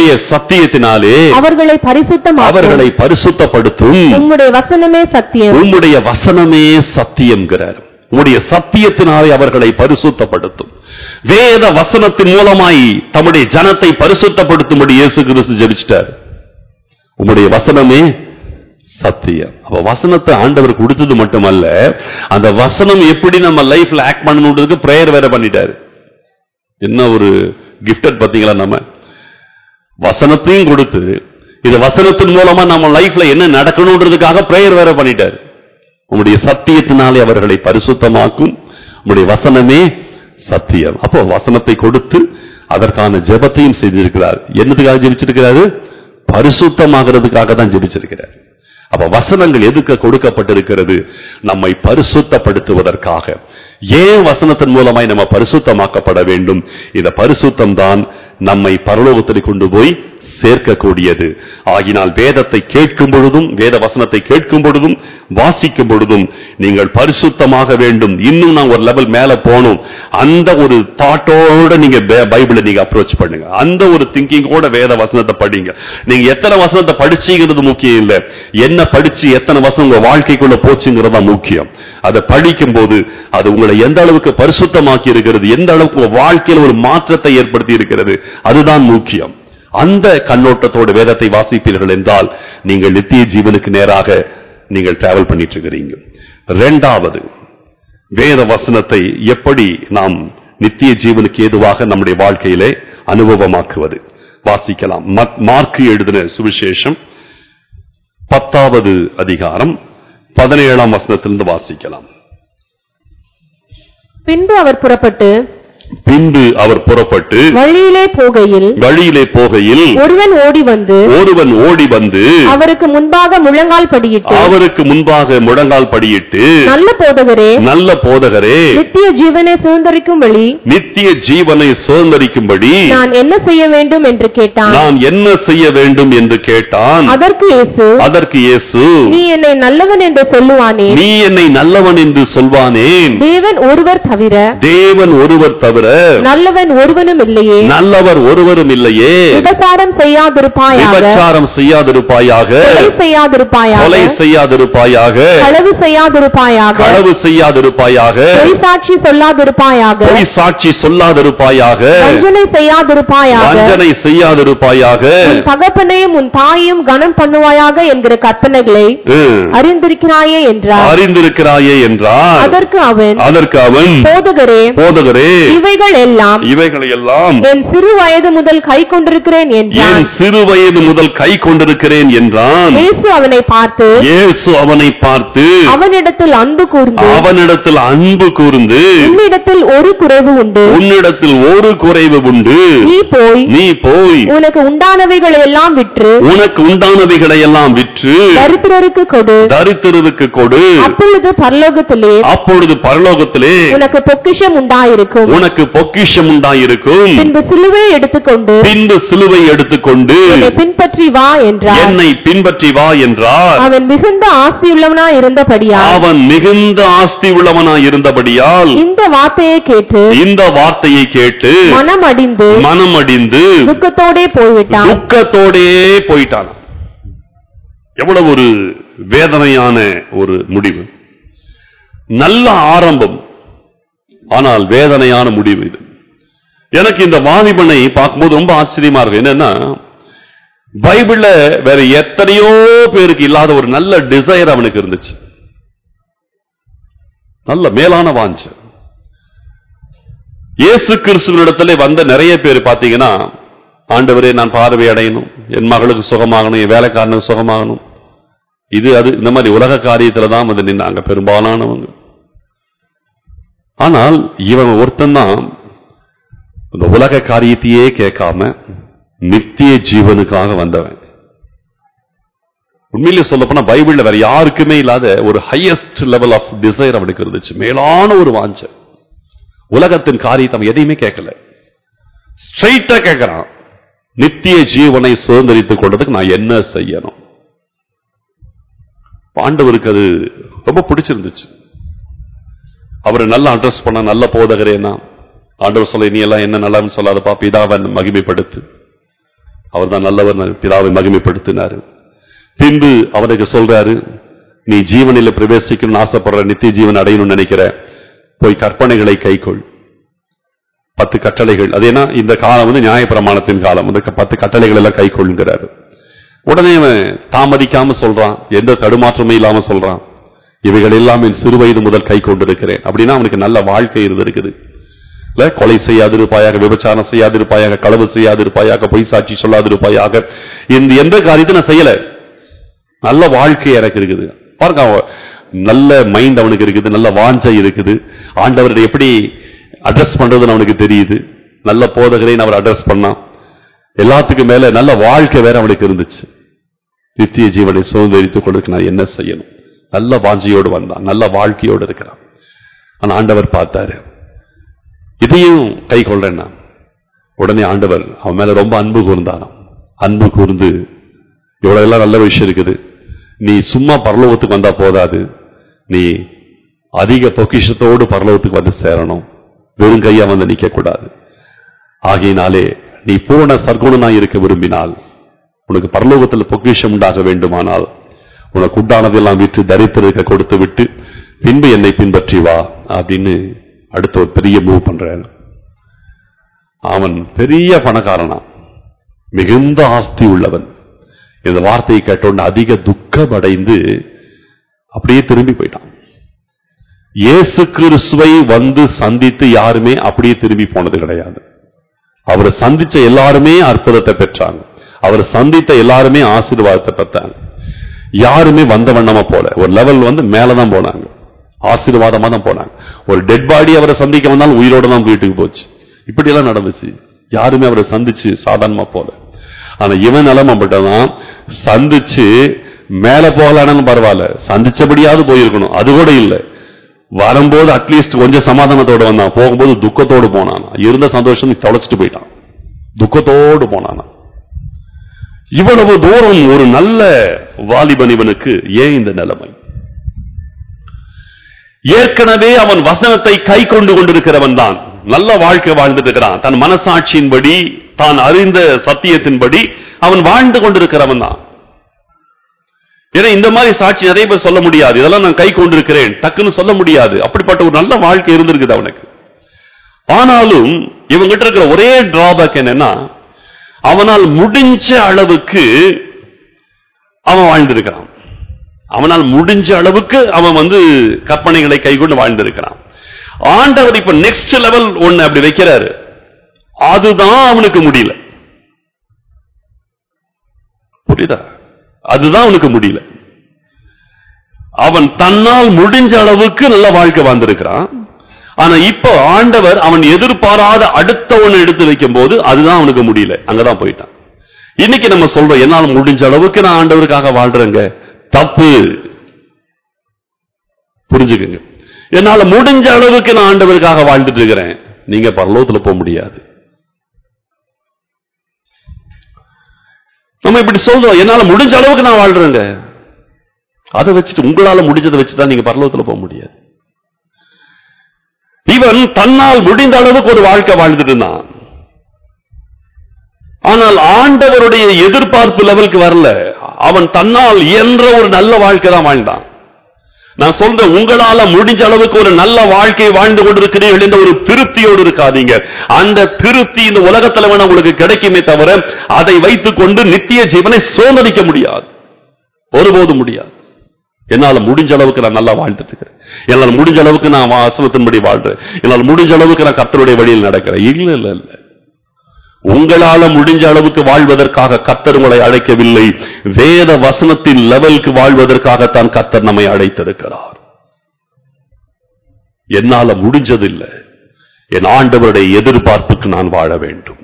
அவர்களை பரிசுத்தப்படுத்தும். உம்முடைய வசனமே சத்தியம். உம்முடைய வசனமே சத்தியம்ங்கிறார். உம்முடைய சத்தியத்தினாலே அவர்களை பரிசுத்தப்படுத்தும். வேத வசனத்தின் மூலமாய் தம்முடைய ஜனத்தை பரிசுத்தப்படுத்தும்படி இயேசு கிறிஸ்து ஜெபிச்சிட்டார். உம்முடைய வசனமே சத்தியம். அப்ப வசனத்தை ஆண்டவர் கொடுத்தது மட்டுமல்ல, அந்த வசனம் எப்படி நம்ம லைஃப்ல ஆக்ட் பண்ணணும்ன்றதுக்கு பிரேயர் வேற பண்ணிட்டாரு. என்ன ஒரு கிஃப்டட் பாத்தீங்களா? நம்ம வசனத்தையும் கொடுத்து இந்த வசனத்தின் மூலமா நம்ம லைஃப்ல என்ன நடக்கணும்ன்றதுக்காக பிரேயர் வேற பண்ணிட்டாரு. உம்முடைய சத்தியத்தினாலே அவர்களை பரிசுத்தமாக்கும். உம்முடைய வசனமே சத்தியம். அப்போ வசனத்தை கொடுத்து அதற்கான ஜெபத்தையும் செய்திருக்கிறார். என்னதுக்காக ஜெபிச்சிருக்கிறாரு? பரிசுத்தமாகிறதுக்காக தான் ஜெபிச்சிருக்கிறார். அப்ப வசனங்கள் எதுக்கு கொடுக்கப்பட்டிருக்கிறது? நம்மை பரிசுத்தப்படுத்துவதற்காக. ஏன் வசனத்தின் மூலமாய் நம்ம பரிசுத்தமாக்கப்பட வேண்டும்? இந்த பரிசுத்தம் தான் நம்மை பரலோகத்தில் கொண்டு போய் சேர்க்கக்கூடியது. ஆகினால் வேதத்தை கேட்கும் பொழுதும், வேத வசனத்தை கேட்கும் பொழுதும், வாசிக்கும் பொழுதும் நீங்கள் பரிசுத்தமாக வேண்டும். இன்னும் நான் ஒரு லெவல் மேல போகணும், அந்த ஒரு தாட்டோட நீங்க பைபிளை நீங்க அப்ரோச் பண்ணுங்க. அந்த ஒரு திங்கிங்கோட வேத வசனத்தை படிங்க. நீங்க எத்தனை வசனத்தை படிச்சீங்கிறது முக்கியம் இல்லை, என்ன படிச்சு எத்தனை வசனம் உங்க வாழ்க்கைக்குள்ள போச்சுங்கிறதா முக்கியம். அதை படிக்கும் போது அது உங்களை எந்த அளவுக்கு பரிசுத்தமாக்கி இருக்கிறது, எந்த அளவுக்கு உங்க வாழ்க்கையில் ஒரு மாற்றத்தை ஏற்படுத்தி இருக்கிறது, அதுதான் முக்கியம். அந்த கண்ணோட்டத்தோடு வேதத்தை வாசிப்பீர்கள் என்றால் நீங்கள் நித்திய ஜீவனுக்கு நேராக நீங்கள் டிராவல் பண்ணிட்டு இருக்கிறீங்க. இரண்டாவது, வேத வசனத்தை எப்படி நாம் நித்திய ஜீவனுக்கு ஏதுவாக நம்முடைய வாழ்க்கையிலே அனுபவமாக்குவது வாசிக்கலாம். மார்க்கு எழுதின சுவிசேஷம் 10வது அதிகாரம் 17ஆம் வசனத்திலிருந்து வாசிக்கலாம். பின்பு அவர் புறப்பட்டு வழியிலே போகையில் ஒருவன் ஓடி வந்து அவருக்கு முன்பாக முழங்கால் படியிட்டு நல்ல போதகரே நித்திய ஜீவனை சுதந்தரிக்கும்படி நான் என்ன செய்ய வேண்டும் என்று கேட்டான். அதற்கு இயேசு நீ என்னை நல்லவன் என்று சொல்வானேன். தேவன் ஒருவர் தவிர நல்லவர் ஒருவரும் இல்லையே. விபசாரம் செய்யாதிருப்பாயாக, கொலை செய்யாதிருப்பாயாக, களவு செய்யாதிருப்பாயாக, பொய் சாட்சி சொல்லாதிருப்பாயாக, வஞ்சனை செய்யாதிருப்பாயாக, உன் தகப்பனையும் உன் தாயையும் கனம் பண்ணுவாயாக என்கிற கற்பனைகளை அறிந்திருக்கிறாயே என்றார். அதற்கு அவன் போதகரே இவைகளை எல்லாம் என் சிறு வயது முதல் கை கொண்டிருக்கிறேன் என்றான். என் சிறு வயது முதல் கை கொண்டிருக்கிறேன் என்றான். இயேசு அவனை பார்த்து அவனிடத்தில் அன்பு கூர்ந்து உன்னிடத்தில் ஒரு குறைவு உண்டு. நீ போய் உனக்கு உண்டானவைகளை எல்லாம் விற்று தரித்திரருக்கு கொடு. அப்பொழுது பரலோகத்திலே உனக்கு பொக்கிஷம் உண்டாயிருக்கும். பின்பு சிலுவையை எடுத்துக்கொண்டு என்னை பின்பற்றி வா என்றார். அவன் மிகுந்த ஆஸ்தி உள்ளவனாய் இருந்தபடியால் இந்த வார்த்தையை கேட்டு மனமடிந்து துக்கத்தோடே போய்விட்டான். எவ்வளவு ஒரு வேதனையான ஒரு முடிவு. நல்ல ஆரம்பம், ஆனால் வேதனையான முடிவு இது. எனக்கு இந்த வாலிபனை பார்க்கும்போது ரொம்ப ஆச்சரியமா இருக்கு. என்னன்னா, பைபிள்ல வேற எத்தனையோ பேருக்கு இல்லாத ஒரு நல்ல டிசைர் அவனுக்கு இருந்துச்சு. நல்ல மேலான வாஞ்சை. இயேசு கிறிஸ்துவினிடத்திலே வந்த நிறைய பேர் பாத்தீங்கன்னா, ஆண்டவரே நான் பார்வை அடையணும், என் மகளுக்கு சுகமாகணும், என் வேலைக்காரனுக்கு சுகமாகணும், இது அது இந்த மாதிரி உலக காரியத்துல தான் வந்து நின்னாங்க பெரும்பாலானவங்க. ஆனால் இவன் ஒருத்தன் தான் இந்த உலக காரியத்தையே கேட்காம நித்திய ஜீவனுக்காக வந்தவன். உண்மையிலே சொல்லப்போனா பைபிள்ல வேற யாருக்குமே இல்லாத ஒரு ஹையஸ்ட் லெவல் ஆஃப் டிசைர் அவனுக்கு இருந்துச்சு. மேலான ஒரு வாஞ்சை. உலகத்தின் காரியத்தை அவன் எதையுமே கேட்கல, ஸ்ட்ரைட்டா கேட்கிறான், நித்திய ஜீவனை சுதந்திரித்துக் கொண்டதுக்கு நான் என்ன செய்யணும். ஆண்டவருக்கு அது ரொம்ப பிடிச்சிருந்துச்சு. அவரை நல்லா அட்ரஸ் பண்ண, நல்ல போதகரேனா ஆண்டவர் சொல்ல, நீ எல்லாம் என்ன நல்லன்னு சொல்லாதப்பா, பிதாவை மகிமைப்படுத்து. அவர் தான் நல்லவர், பிதாவை மகிமைப்படுத்தினாரு. பின்பு அவனுக்கு சொல்றாரு, நீ ஜீவனில பிரவேசிக்கணும்னு ஆசைப்படுற, நித்திய ஜீவன் அடையணும்னு நினைக்கிற, போய் கற்பனைகளை கைக்கொள். 10 கட்டளைகள். அது ஏன்னா இந்த காலம் வந்து நியாயப்பிரமாணத்தின் காலம். அந்த 10 கட்டளைகள் எல்லாம் கைக்கொள்ளுங்கிறாரு. உடனே அவன் தாமதிக்காம சொல்றான், எந்த தடுமாற்றமே இல்லாம சொல்றான், இவைகள் எல்லாம் என் சிறு வயது முதல் கை கொண்டிருக்கிறேன். அப்படின்னா அவனுக்கு நல்ல வாழ்க்கை இருந்திருக்குது. கொலை செய்யாதிருப்பாயாக, விபச்சாரம் செய்யாதிருப்பாயாக, களவு செய்யாதிருப்பாயாக, பொய் சாட்சி சொல்லாதிருப்பாயாக, இந்த எந்த காரியத்தை நான் செய்யல, நல்ல வாழ்க்கை எனக்கு இருக்குது. பாருங்க, நல்ல மைண்ட் அவனுக்கு இருக்குது, நல்ல வாஞ்சை இருக்குது. ஆண்டவரை எப்படி அட்ரஸ் பண்றதுன்னு அவனுக்கு தெரியுது. நல்ல போதகரை அவர் அட்ரஸ் பண்ணான். எல்லாத்துக்கும் மேல நல்ல வாழ்க்கை வேற அவனுக்கு இருந்துச்சு. நித்திய ஜீவனை சுதந்திரித்துக் கொண்டு நான் என்ன செய்யணும், நல்ல வாஞ்சையோடு வந்தான், நல்ல வாழ்க்கையோடு இருக்கிறான். ஆனா ஆண்டவர் பார்த்தாரு, இதையும் கை கொள்றேன்னா. உடனே ஆண்டவர் அவன் மேல ரொம்ப அன்பு கூர்ந்தானாம். அன்பு கூர்ந்து, இவ்வளவு எல்லாம் நல்ல விஷயம் இருக்குது, நீ சும்மா பரலோகத்துக்கு வந்தா போதாது, நீ அதிக பொக்கிஷத்தோடு பரலோகத்துக்கு வந்து சேரணும், வெறும் கையா வந்து நிக்க கூடாது. ஆகையினாலே நீ பூரண சர்க்குணனாய் இருக்க விரும்பினால், உனக்கு பரலோகத்தில் பொக்கிஷம் உண்டாக வேண்டுமானால், உனக்கு உண்டானதெல்லாம் விற்று தரித்திரருக்கு கொடுத்து விட்டு பின்பு என்னை பின்பற்றி வா அப்படின்னு அடுத்த ஒரு பெரிய மூவ் பண்றான். அவன் பெரிய பணக்காரனா, மிகுந்த ஆஸ்தி உள்ளவன். இந்த வார்த்தையை கேட்டோன்னு அதிக துக்கம் அடைந்து அப்படியே திரும்பி போயிட்டான். இயேசு கிறிஸ்துவை வந்து சந்தித்து யாருமே அப்படியே திரும்பி போனது கிடையாது. அவரை சந்திச்ச எல்லாருமே அற்புதத்தை பெற்றாங்க. அவரை சந்தித்த எல்லாருமே ஆசீர்வாதத்தை பெற்றாங்க. யாருமே வந்த வண்ணமா போல, ஒரு லெவல் வந்து மேலதான் போனாங்க, ஆசீர்வாதமா தான் போனாங்க. ஒரு டெட் பாடி அவரை சந்திக்க வந்தாலும் உயிரோட தான் வீட்டுக்கு போச்சு. இப்படி எல்லாம் நடந்துச்சு. யாருமே அவரை சந்திச்சு சாதாரணமா போல. ஆனா இவன் நிலைமைப்பட்டதான், சந்திச்சு மேல போகலான்னு பரவாயில்ல, சந்திச்சபடியாவது போயிருக்கணும், அது கூட இல்லை. வரும்போது அட்லீஸ்ட் கொஞ்சம் சமாதானத்தோடு வந்தான், போகும்போது துக்கத்தோடு போனானா. இருந்த சந்தோஷம் தொலைச்சிட்டு போயிட்டான், துக்கத்தோடு போனானா. இவ்வளவு தூரம் ஒரு நல்ல வாலிபன் இவனுக்கு ஏன் இந்த நிலைமை? ஏற்கனவே அவன் வசனத்தை கை கொண்டிருக்கிறவன் தான், நல்ல வாழ்க்கை வாழ்ந்துட்டு இருக்கிறான். தன் மனசாட்சியின்படி, தான் அறிந்த சத்தியத்தின்படி அவன் வாழ்ந்து கொண்டிருக்கிறவன் தான். ஏன்னா இந்த மாதிரி சாட்சி நிறைய பேர் சொல்ல முடியாது, இதெல்லாம் நான் கை கொண்டிருக்கிறேன் டக்குன்னு சொல்ல முடியாது. அப்படிப்பட்ட ஒரு நல்ல வாழ்க்கை இருந்திருக்குது அவனுக்கு. ஆனாலும் இவங்கிட்ட இருக்கிற ஒரே டிராபேக் என்னன்னா, அவனால் முடிஞ்ச அளவுக்கு அவன் வாழ்ந்திருக்கிறான். அவனால் முடிஞ்ச அளவுக்கு அவன் வந்து கற்பனைகளை கைகொண்டு வாழ்ந்திருக்கிறான். ஆண்டவர் இப்ப நெக்ஸ்ட் லெவல் ஒண்ணு அப்படி வைக்கிறாரு. அதுதான் அவனுக்கு முடியல. புரியுதா? அதுதான் அவனுக்கு முடியல. அவன் தன்னால் முடிஞ்ச அளவுக்கு நல்ல வாழ்க்கை வாழ்ந்திருக்கிறான். ஆனா இப்போ ஆண்டவர் அவன் எதிர்பாராத அடுத்த ஒண்ணு எடுத்து வைக்கும் போது அதுதான் அவனுக்கு முடியல. அங்கதான் போயிட்டான். இன்னைக்கு நம்ம சொல்றோம், என்னால முடிஞ்ச அளவுக்கு நான் ஆண்டவருக்காக வாழ்றேங்க. தப்பு. புரிஞ்சுக்குங்க. என்னால முடிஞ்ச அளவுக்கு நான் ஆண்டவருக்காக வாழ்ந்துட்டு இருக்கிறேன், நீங்க பரலோகத்துல போக முடியாது. நம்ம இப்படி சொல்றோம், என்னால முடிஞ்ச அளவுக்கு நான் வாழ்றேங்க. அதை வச்சுட்டு உங்களால முடிஞ்சதை வச்சுதான் நீங்க பரலோகத்துல போக முடியாது. இவன் தன்னால் முடிந்த அளவுக்கு ஒரு வாழ்க்கை வாழ்ந்துட்டு இருந்தான். ஆனால் ஆண்டவருடைய எதிர்பார்ப்பு லெவலுக்கு வரல. அவன் தன்னால் இயன்ற ஒரு நல்ல வாழ்க்கை தான் வாழ்ந்தான். நான் சொல்றேன், உங்களால முடிஞ்ச அளவுக்கு ஒரு நல்ல வாழ்க்கை வாழ்ந்து கொண்டிருக்கிறீர்கள் என்ற ஒரு திருப்தியோடு இருக்காதீங்க. அந்த திருப்தி இந்த உலகத்துல வேணா உங்களுக்கு கிடைக்குமே தவிர அதை வைத்துக் கொண்டு நித்திய ஜீவனை சோதனைக்க முடியாது, ஒருபோதும் முடியாது. என்னால முடிஞ்ச அளவுக்கு நான் நல்லா வாழ்ந்துட்டு இருக்கிறேன், என்னால் முடிஞ்ச அளவுக்கு நான் வசனத்தின்படி வாழ்றேன், என்னால் முடிஞ்ச அளவுக்கு நான் கர்த்தருடைய வழியில் நடக்கிறேன். இல்ல இல்ல இல்ல, உங்களால முடிஞ்ச அளவுக்கு வாழ்வதற்காக கர்த்தர் உங்களை அழைக்கவில்லை. வேத வசனத்தின் லெவலுக்கு வாழ்வதற்காகத்தான் கர்த்தர் நம்மை அழைத்திருக்கிறார். என்னால முடிஞ்சது இல்லை, என் ஆண்டவருடைய எதிர்பார்ப்புக்கு நான் வாழ வேண்டும்.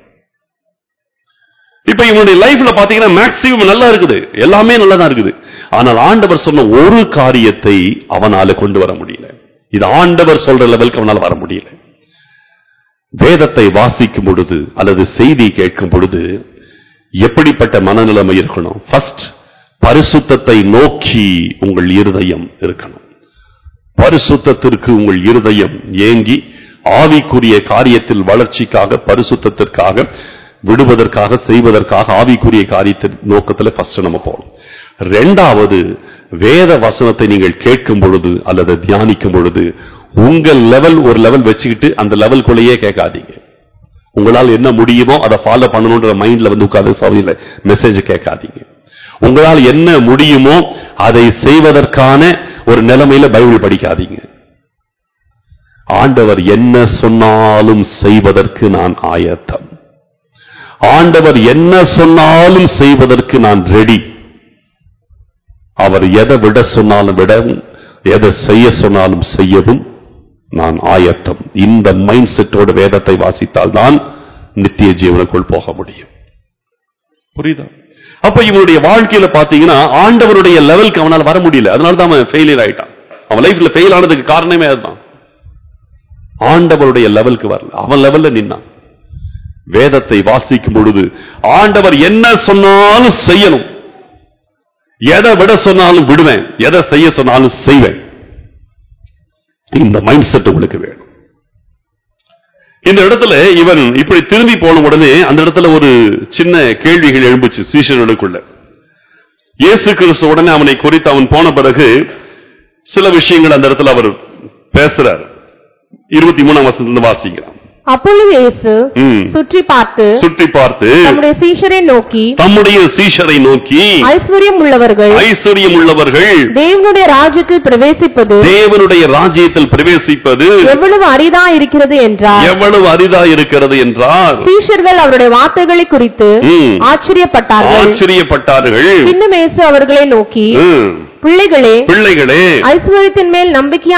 இப்ப இவனுடைய லைஃப்ல பாத்தீங்கன்னா மேக்ஸிமம் நல்லா இருக்குது, எல்லாமே நல்லதா இருக்குது. ஆனால் ஆண்டவர் சொன்ன ஒரு காரியத்தை அவனால கொண்டு வர முடியல. இது ஆண்டவர் சொல்ற லெவலுக்கு அவனால வர முடியல. வேதத்தை வாசிக்கும் பொழுது அல்லது செய்தி கேட்கும் பொழுது எப்படிப்பட்ட மனநிலைமை இருக்கணும்? ஃபர்ஸ்ட், பரிசுத்தத்தை நோக்கி உங்கள் இருதயம் இருக்கணும். பரிசுத்தத்திற்கு உங்கள் இருதயம் ஏங்கி ஆவிக்குரிய காரியத்தில் வளர்ச்சிக்காக, பரிசுத்தத்திற்காக, விடுவதற்காக, செய்வதற்காக ஆவிக்குரிய காரியத்தின் நோக்கத்தில் ஃபர்ஸ்ட் நம்ம போகணும். இரண்டாவது, வேத வசனத்தை நீங்கள் கேட்கும் பொழுது அல்லது தியானிக்கும் பொழுது உங்கள் லெவல் ஒரு லெவல் வச்சுக்கிட்டு அந்த லெவல்குள்ளேயே கேட்காதீங்க. உங்களால் என்ன முடியுமோ அதை ஃபாலோ பண்ணணும்ன்ற மைண்ட்ல வந்து உட்கார்ந்து சபையில மெசேஜ் கேட்காதீங்க. உங்களால் என்ன முடியுமோ அதை செய்வதற்கான ஒரு நிலைமையில பைபிள் படிக்காதீங்க. ஆண்டவர் என்ன சொன்னாலும் செய்வதற்கு நான் ஆயத்தம், ஆண்டவர் என்ன சொன்னாலும் செய்வதற்கு நான் ரெடி, அவர் எதை விட சொன்னாலும் விடவும், எதை செய்ய சொன்னாலும் செய்யவும் நான் ஆயத்தம். இந்த மைண்ட் செட்டோடு வேதத்தை வாசித்தால் தான் நித்திய ஜீவனுக்குள் போக முடியும். புரியுதா? அப்ப இவனுடைய வாழ்க்கையில பாத்தீங்கன்னா ஆண்டவருடைய லெவலுக்கு அவனால் வர முடியல. அதனாலதான் அவன் ஃபெயிலியர் ஆயிட்டான். அவன் லைஃப்ல ஃபெயில் ஆனதுக்கு காரணமே அதுதான். ஆண்டவருடைய லெவலுக்கு வரல, அவன் லெவல்ல நின்னான். வேதத்தை வாசிக்கும் பொழுது ஆண்டவர் என்ன சொன்னாலும் செய்யணும், எதை விட சொன்னாலும் விடுவேன், எதை செய்ய சொன்னாலும் செய்வேன். இந்த மைண்ட் செட் உங்களுக்கு வேணும். இந்த இடத்துல இவன் இப்படி திரும்பி போன உடனே அந்த இடத்துல ஒரு சின்ன கேள்விகள் எழும்புச்சு சீஷர்களுக்குள்ள. இயேசு கிறிஸ்து உடனே அவனை குறித்து அவன் போன பிறகு சில விஷயங்கள் அந்த இடத்துல அவர் பேசுறார். 23ஆம் வசனத்திலிருந்து வாசிக்கலாம். அப்பொழுது இயேசு சுற்றி பார்த்து தம்முடைய சீஷரை நோக்கி ஐஸ்வர்யம் உள்ளவர்கள் தேவனுடைய ராஜ்யத்தில் பிரவேசிப்பது எவ்வளவு அரிதா இருக்கிறது என்றார். சீஷர்கள் அவருடைய வார்த்தைகளை குறித்து ஆச்சரியப்பட்டார்கள். இன்னும் இயேசு அவர்களை நோக்கி, பிள்ளைகளே, ஐஸ்வர்யத்தின் மேல் நம்பிக்கையா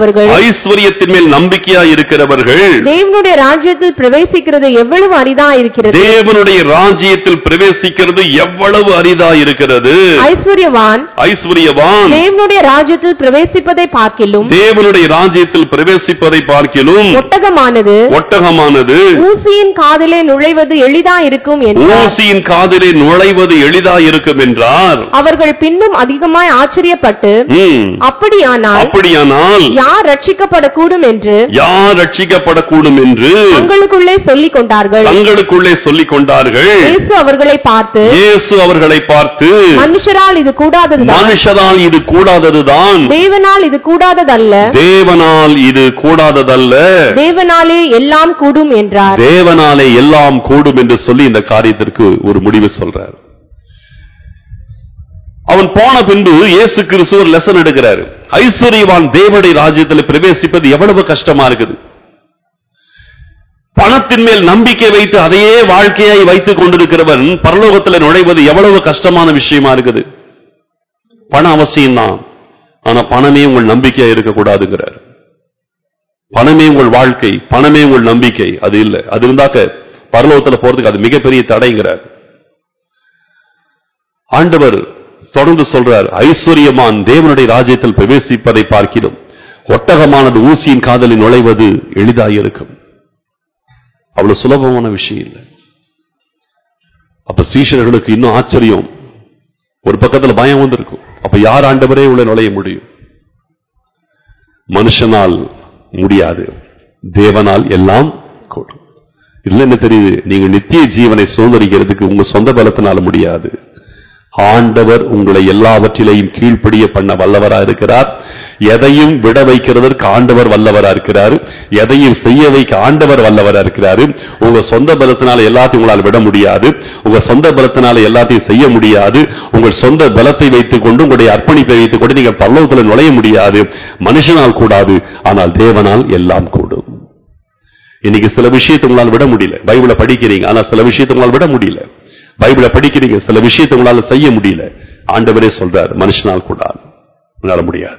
இருக்கிறவர்கள் தேவனுடைய ராஜ்யத்தில் பிரவேசிக்கிறது எவ்வளவு அரிதா இருக்கிறது. ஐஸ்வர்யவான் தேவனுடைய ராஜ்யத்தில் பிரவேசிப்பதை பார்க்கிலும் ஒட்டகமானது ஊசியின் காதிலே நுழைவது எளிதா இருக்கும் என்றார். அவர்கள் பின்னும் அதிகமாய் ஆச்சரியப்பட்டு, அப்படியானால் யார் ரட்சிக்கப்படக்கூடும் என்று தங்களுக்குள்ளே சொல்லிக் கொண்டார்கள். இயேசு அவர்களை பார்த்து, மனுஷரால் இது கூடாததுதான், தேவனால் இது கூடாததல்ல, தேவனாலே எல்லாம் கூடும் என்றார். தேவனாலே எல்லாம் கூடும் என்று சொல்லி இந்த காரியத்திற்கு ஒரு முடிவு சொல்றார். அவன் போன பின்பு இயேசு கிறிஸ்து ஒரு லெசன் எடுக்கிறாரு. ஐஸ்வர்யவான் தேவனுடைய ராஜ்யத்தில் பிரவேசிப்பது எவ்வளவு கஷ்டமா இருக்குது. பணத்தின் மேல் நம்பிக்கை வைத்து அதையே வாழ்க்கையாய் வைத்துக் கொண்டிருக்கிறவன் பரலோகத்தில் நுழைவது எவ்வளவு கஷ்டமான விஷயமா இருக்குது. பணம் அவசியம்தான், ஆனா பணமே உங்கள் நம்பிக்கையா இருக்கக்கூடாதுங்கிறார். பணமே உங்கள் வாழ்க்கை, பணமே உங்கள் நம்பிக்கை, அது இல்லை. அது இருந்தாக்க பரலோகத்தில் போறதுக்கு அது மிகப்பெரிய தடைங்கிறார். ஆண்டவர் தொடர்ந்து சொல்றார், ஐஸ்வர்யமான் தேவனுடைய ராஜ்யத்தில் பிரவேசிப்பதை பார்க்கிறோம் ஒட்டகமானது ஊசியின் காதலில் நுழைவது எளிதாயிருக்கும். அவ்வளவு சுலபமான விஷயம் இல்லை. அப்ப சீஷர்களுக்கு இன்னும் ஆச்சரியம், ஒரு பக்கத்துல பயம் வந்திருக்கும். அப்ப யார் ஆண்டவரே உள்ள நுழைய முடியும்? மனுஷனால் முடியாது, தேவனால் எல்லாம் கூடும். இதுல என்ன தெரியுது? நீங்க நித்திய ஜீவனை சுதந்திரிக்கிறதுக்கு உங்க சொந்த பலத்தினால முடியாது. ஆண்டவர் உங்களை எல்லாவற்றிலையும் கீழ்ப்படிய பண்ண வல்லவரா இருக்கிறார். எதையும் விட வைக்கிறதற்கு ஆண்டவர் வல்லவரா இருக்கிறார். எதையும் செய்ய வைக்க ஆண்டவர் வல்லவரா இருக்கிறாரு. உங்க சொந்த பலத்தினால எல்லாத்தையும் உங்களால் விட முடியாது. உங்க சொந்த பலத்தினால எல்லாத்தையும் செய்ய முடியாது. உங்கள் சொந்த பலத்தை வைத்துக் கொண்டு, உங்களுடைய அர்ப்பணிப்பை வைத்துக் கொண்டு நீங்கள் பரலோகத்தில் நுழைய முடியாது. மனுஷனால் கூடாது, ஆனால் தேவனால் எல்லாம் கூடும். இன்னைக்கு சில விஷயத்தை உங்களால் விட முடியல. பைபிளை படிக்கிறீங்க, ஆனா சில விஷயத்தை உங்களால் விட முடியல. பைபிளை படிக்கிறீங்க, சில விஷயத்தை உங்களால செய்ய முடியல. ஆண்டவரே சொல்றார், மனுஷனால் கூடாது, உங்களால முடியாது.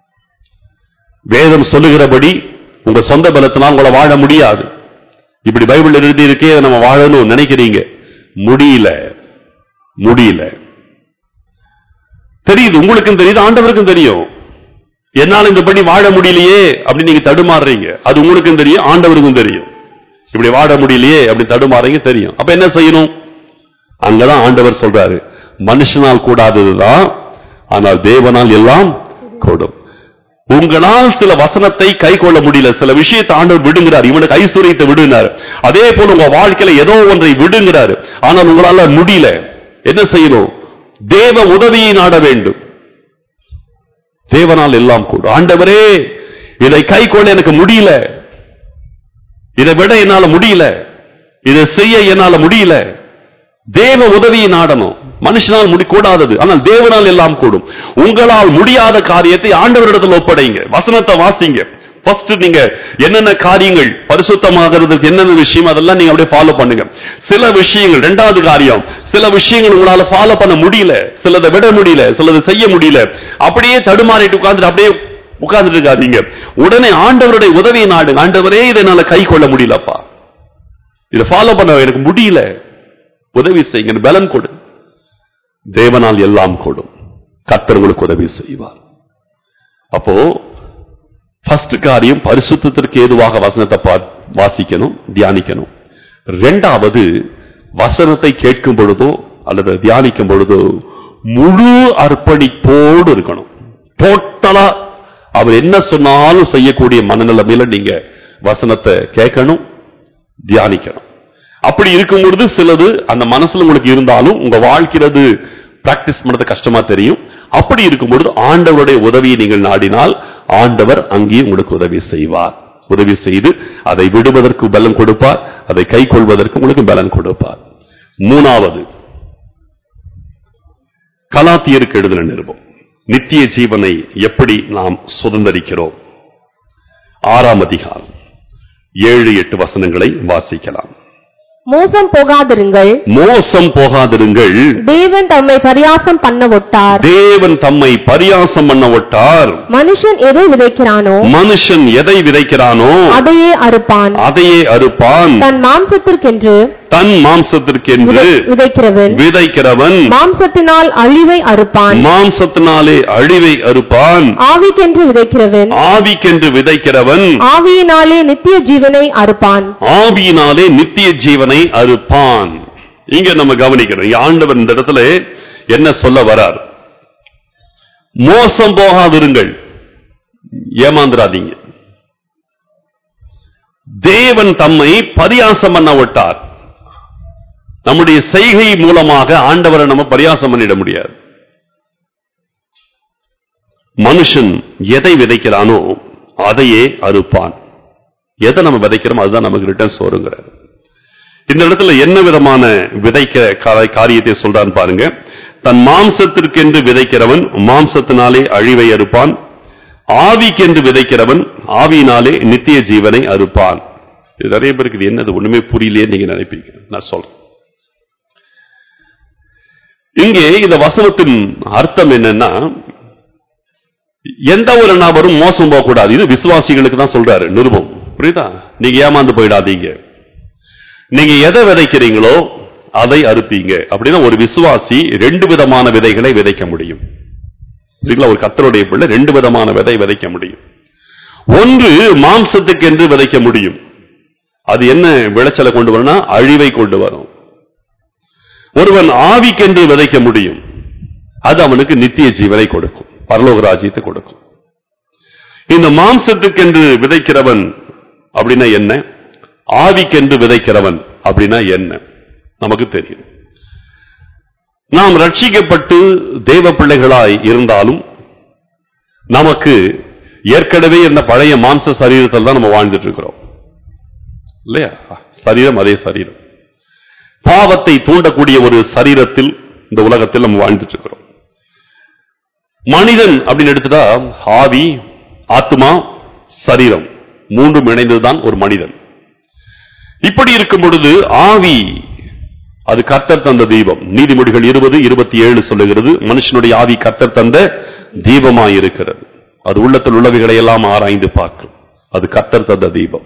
வேதம் சொல்லுகிறபடி உங்க சொந்த பலத்தினால் உங்களை வாழ முடியாது. இப்படி பைபிள் எழுதி இருக்கே, நம்ம வாழணும் நினைக்கிறீங்க, முடியல. தெரியுது, உங்களுக்கும் தெரியுது, ஆண்டவருக்கும் தெரியும். என்னால இந்த படி வாழ முடியலையே அப்படின்னு நீங்க தடுமாறுறீங்க. அது உங்களுக்கும் தெரியும், ஆண்டவருக்கும் தெரியும். இப்படி வாழ முடியலையே அப்படி தடுமாறீங்க, தெரியும். அப்ப என்ன செய்யணும்? அங்கதான் ஆண்டவர் சொல்றாரு, மனுஷனால் கூடாததுதான், ஆனால் தேவனால் எல்லாம் கூடும். உங்களால் சில வசனத்தை கை கொள்ள முடியல, சில விஷயத்தை ஆண்டவர் விடுங்கிறார். இவனுக்கு ஐஸ்வர்யத்தை விடுங்கிறார். அதே போல உங்க வாழ்க்கையில ஏதோ ஒன்றை விடுங்கிறார், ஆனால் உங்களால முடியல. என்ன செய்யணும்? தேவ உதவியை நாட வேண்டும். தேவனால் எல்லாம் கூடும். ஆண்டவரே, இதை கை கொள்ள எனக்கு முடியல, இதை விட என்னால முடியல, இதை செய்ய என்னால முடியல. தேவ உதவியை நாடணும். மனுஷனால் கூடாதது, ஆனால் தேவனால் எல்லாம் கூடும். உங்களால் முடியாத காரியத்தை ஆண்டவரிடத்தில் ஒப்படைங்க. வசனத்தை வாசிங்க. ஃபர்ஸ்ட் நீங்க என்னென்ன காரியங்கள் பரிசுத்தமாகிறதுக்கு என்னென்ன விஷயம் அதெல்லாம் நீங்க அப்படியே ஃபாலோ பண்ணுங்க. சில விஷயங்கள், இரண்டாவது காரியம், சில விஷயங்கள் உங்களால ஃபாலோ பண்ண முடியல, சிலதை விட முடியல, சிலதை செய்ய முடியல. அப்படியே தடுமாறிட்டு அப்படியே உட்கார்ந்துட்டு இருக்காதீங்க. உடனே ஆண்டவருடைய உதவியை நாடுங்க. ஆண்டவரே, இதை என்னால கை கொள்ள முடியலப்பா, இதை ஃபாலோ பண்ண எனக்கு முடியல, உதவி செய்யுங்க, பலன் கொடு. தேவனால் எல்லாம் கூடும். கர்த்தர் உங்களுக்கு உதவி செய்வார். அப்போ ஃபர்ஸ்ட் காரியம், பரிசுத்தத்திற்கு ஏதுவாக வசனத்தை வாசிக்கணும், தியானிக்கணும். இரண்டாவது, வசனத்தை கேட்கும் பொழுதோ அல்லது தியானிக்கும் பொழுதோ முழு அர்ப்பணிப்போடு இருக்கணும். டோட்டலா அவர் என்ன சொன்னாலும் செய்யக்கூடிய மனநிலைமையில நீங்க வசனத்தை கேட்கணும், தியானிக்கணும். அப்படி இருக்கும் பொழுது சிலது அந்த மனசுல உங்களுக்கு இருந்தாலும் உங்க வாழ்க்கிறது பிராக்டிஸ் பண்றது கஷ்டமா தெரியும். அப்படி இருக்கும் பொழுது ஆண்டவருடைய உதவியை நீங்கள் நாடினால் ஆண்டவர் அங்கே உங்களுக்கு உதவி செய்வார். உதவி செய்து அதை விடுவதற்கு பலன் கொடுப்பார், அதை கை கொள்வதற்கு உங்களுக்கு பலன் கொடுப்பார். மூணாவது, கலாத்தியருக்கு எழுதின நிருபம், நித்திய ஜீவனை எப்படி நாம் சுதந்தரிக்கிறோம். 6ஆம் அதிகாரம் 7-8 வசனங்களை வாசிக்கலாம். மோசம் போகாதிருங்கள், மோசம் போகாதிருங்கள். தேவன் தம்மை பரியாசம் பண்ண ஒட்டார். தேவன் தம்மை பரியாசம் பண்ண ஒட்டார். மனுஷன் எதை விதைக்கிறானோ, மனுஷன் எதை விதைக்கிறானோ அதையே அறுப்பான். அதையே அறுப்பான். தன் மாம்சத்திற்கென்று விதைக்கிறவன் மாம்சத்தினால் அழிவை அறுப்பான். மாம்சத்தினாலே அழிவை அறுப்பான். ஆவிக்கென்று விதைக்கிறவன் ஆவியினாலே நித்திய ஜீவனை அறுப்பான். ஆவியினாலே நித்திய ஜீவனை அறுப்பான். இங்க நம்ம கவனிக்கிறோம், ஆண்டவர் இந்த இடத்துல என்ன சொல்ல வரார்? மோசம் போகாதிருங்கள், ஏமாந்துராதீங்க. தேவன் தம்மை பரியாசம் பண்ண விட்டார். நம்முடைய செய்கை மூலமாக ஆண்டவரை நம்ம பரியாசம் பண்ணிட முடியாது. மனுஷன் எதை விதைக்கிறானோ அதையே அறுப்பான். எதை நம்ம விதைக்கிறோம் அதுதான் நமக்கு ரிட்டர்ன்ஸ் வருங்கிறார். இந்த இடத்துல என்ன விதமான விதைக்க காரியத்தை சொல்றான்னு பாருங்க. தன் மாம்சத்திற்கென்று விதைக்கிறவன் மாம்சத்தினாலே அழிவை அறுப்பான், ஆவிக்கென்று விதைக்கிறவன் ஆவியினாலே நித்திய ஜீவனை அறுப்பான். இது நிறைய பேருக்கு இது என்னது ஒண்ணுமே புரியலையே நீங்க நினைப்பீங்க. நான் சொல்றேன். இங்கே இந்த வசனத்தின் அர்த்தம் என்னன்னா, எந்த ஒரு நபரும் மோசம் போகக்கூடாது. இது விசுவாசிகளுக்கு தான் சொல்றாரு நிருபம். புரியுதா? நீங்க ஏமாந்து போயிடாதீங்க. நீங்க எதை விதைக்கிறீங்களோ அதை அறுப்பீங்க. அப்படின்னா ஒரு விசுவாசி ரெண்டு விதமான விதைகளை விதைக்க முடியும். ஒரு கர்த்தருடைய பிள்ளை ரெண்டு விதமான விதை விதைக்க முடியும். ஒன்று மாம்சத்துக்கு என்று விதைக்க முடியும். அது என்ன விளைச்சலை கொண்டு வரும்னா அழிவை கொண்டு வரும். ஒருவன் ஆவிக்கென்று விதைக்க முடியும். அது அவனுக்கு நித்திய ஜீவனை கொடுக்கும், பரலோக ராஜ்யத்தை கொடுக்கும். இந்த மாம்சத்துக்கென்று விதைக்கிறவன் அப்படின்னா என்ன, ஆவிக்கென்று விதைக்கிறவன் அப்படின்னா என்ன நமக்கு தெரியும். நாம் ரட்சிக்கப்பட்டு தேவ பிள்ளைகளாய் இருந்தாலும் நமக்கு ஏற்கனவே இந்த பழைய மாம்ச சரீரத்தில் தான் நம்ம வாழ்ந்துட்டு இருக்கிறோம் இல்லையா? சரீரம் அதே சரீரம், பாவத்தை தூண்டக்கூடிய ஒரு சரீரத்தில் இந்த உலகத்தில் நம்ம வாழ்ந்துட்டு இருக்கிறோம். மனிதன் அப்படின்னு எடுத்துட்டா ஆவி, ஆத்மா, சரீரம் மூன்றும் இணைந்ததுதான் ஒரு மனிதன். இப்படி இருக்கும் பொழுது ஆவி அது கர்த்தர் தந்த தீபம். நீதிமொழிகள் 20:27 சொல்லுகிறது, மனுஷனுடைய ஆவி கர்த்தர் தந்த தீபமாய் இருக்கிறது. அது உள்ளத்தில் உள்ளவைகளை எல்லாம் ஆராய்ந்து பார்க்கும். அது கர்த்தர் தந்த தீபம்.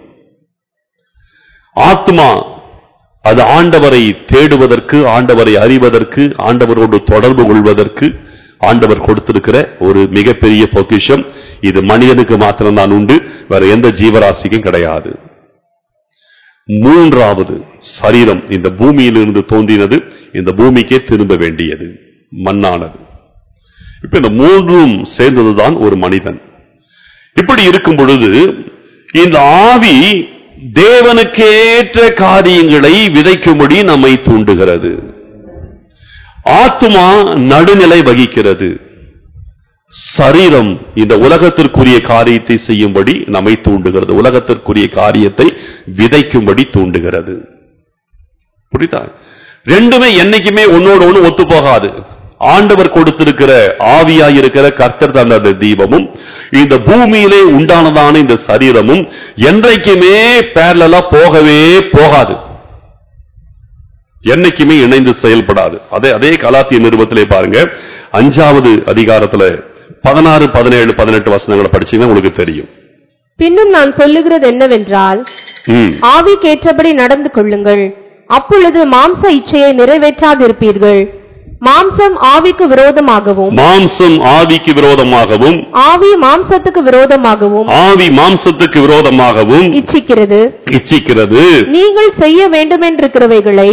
ஆத்மா அது ஆண்டவரை தேடுவதற்கு, ஆண்டவரை அறிவதற்கு, ஆண்டவரோடு தொடர்பு கொள்வதற்கு ஆண்டவர் கொடுத்திருக்கிற ஒரு மிகப்பெரிய பொக்கிஷம். இது மனிதனுக்கு மாத்திரம்தான் உண்டு, வேற எந்த ஜீவராசிக்கும் கிடையாது. மூன்றாவது சரீரம் இந்த பூமியிலிருந்து தோன்றினது, இந்த பூமிக்கே திரும்ப வேண்டியது, மண்ணானது. இப்ப இந்த மூன்றும் சேர்ந்ததுதான் ஒரு மனிதன். இப்படி இருக்கும் பொழுது இந்த ஆவி தேவனுக்கேற்ற காரியங்களை விதைக்கும்படி நம்மை தூண்டுகிறது. ஆத்துமா நடுநிலை வகிக்கிறது. சரீரம் இந்த உலகத்திற்குரிய காரியத்தை செய்யும்படி நம்மை தூண்டுகிறது, உலகத்திற்குரிய காரியத்தை விதைக்கும்படி தூண்டுகிறது. புரியுதா? ரெண்டுமே என்னைக்குமே ஒன்னோடு ஒன்று ஒத்து போகாது. ஆண்டவர் கொடுத்திருக்கிற ஆவியாயிருக்கிற கர்த்தர் தந்த அந்த தீபமும் இந்த பூமியிலே உண்டானதான இந்த சரீரமும் என்றைக்குமே பேரலா போகவே போகாது, என்னைக்குமே இணைந்து செயல்படாது. அதே கலாத்திய நிருபத்திலே பாருங்க, 5வது அதிகாரத்துல 16, 17, 18 வசனங்களை படிச்சீங்கன்னா உங்களுக்கு தெரியும். பின்னும் நான் சொல்லுகிறது என்னவென்றால், ஆவிக்கேற்றபடி நடந்து கொள்ளுங்கள், அப்பொழுது மாம்ச இச்சையை நிறைவேற்றாதிருப்பீர்கள். மாம்சம் ஆவிக்கு விரோதமாகவும், மாம்சம் ஆவிக்கு விரோதமாகவும், ஆவி மாம்சத்துக்கு விரோதமாகவும், ஆவி மாம்சத்துக்கு விரோதமாகவும் இச்சிக்கிறது. நீங்கள் செய்ய வேண்டுமென்றிருக்கிறவைகளை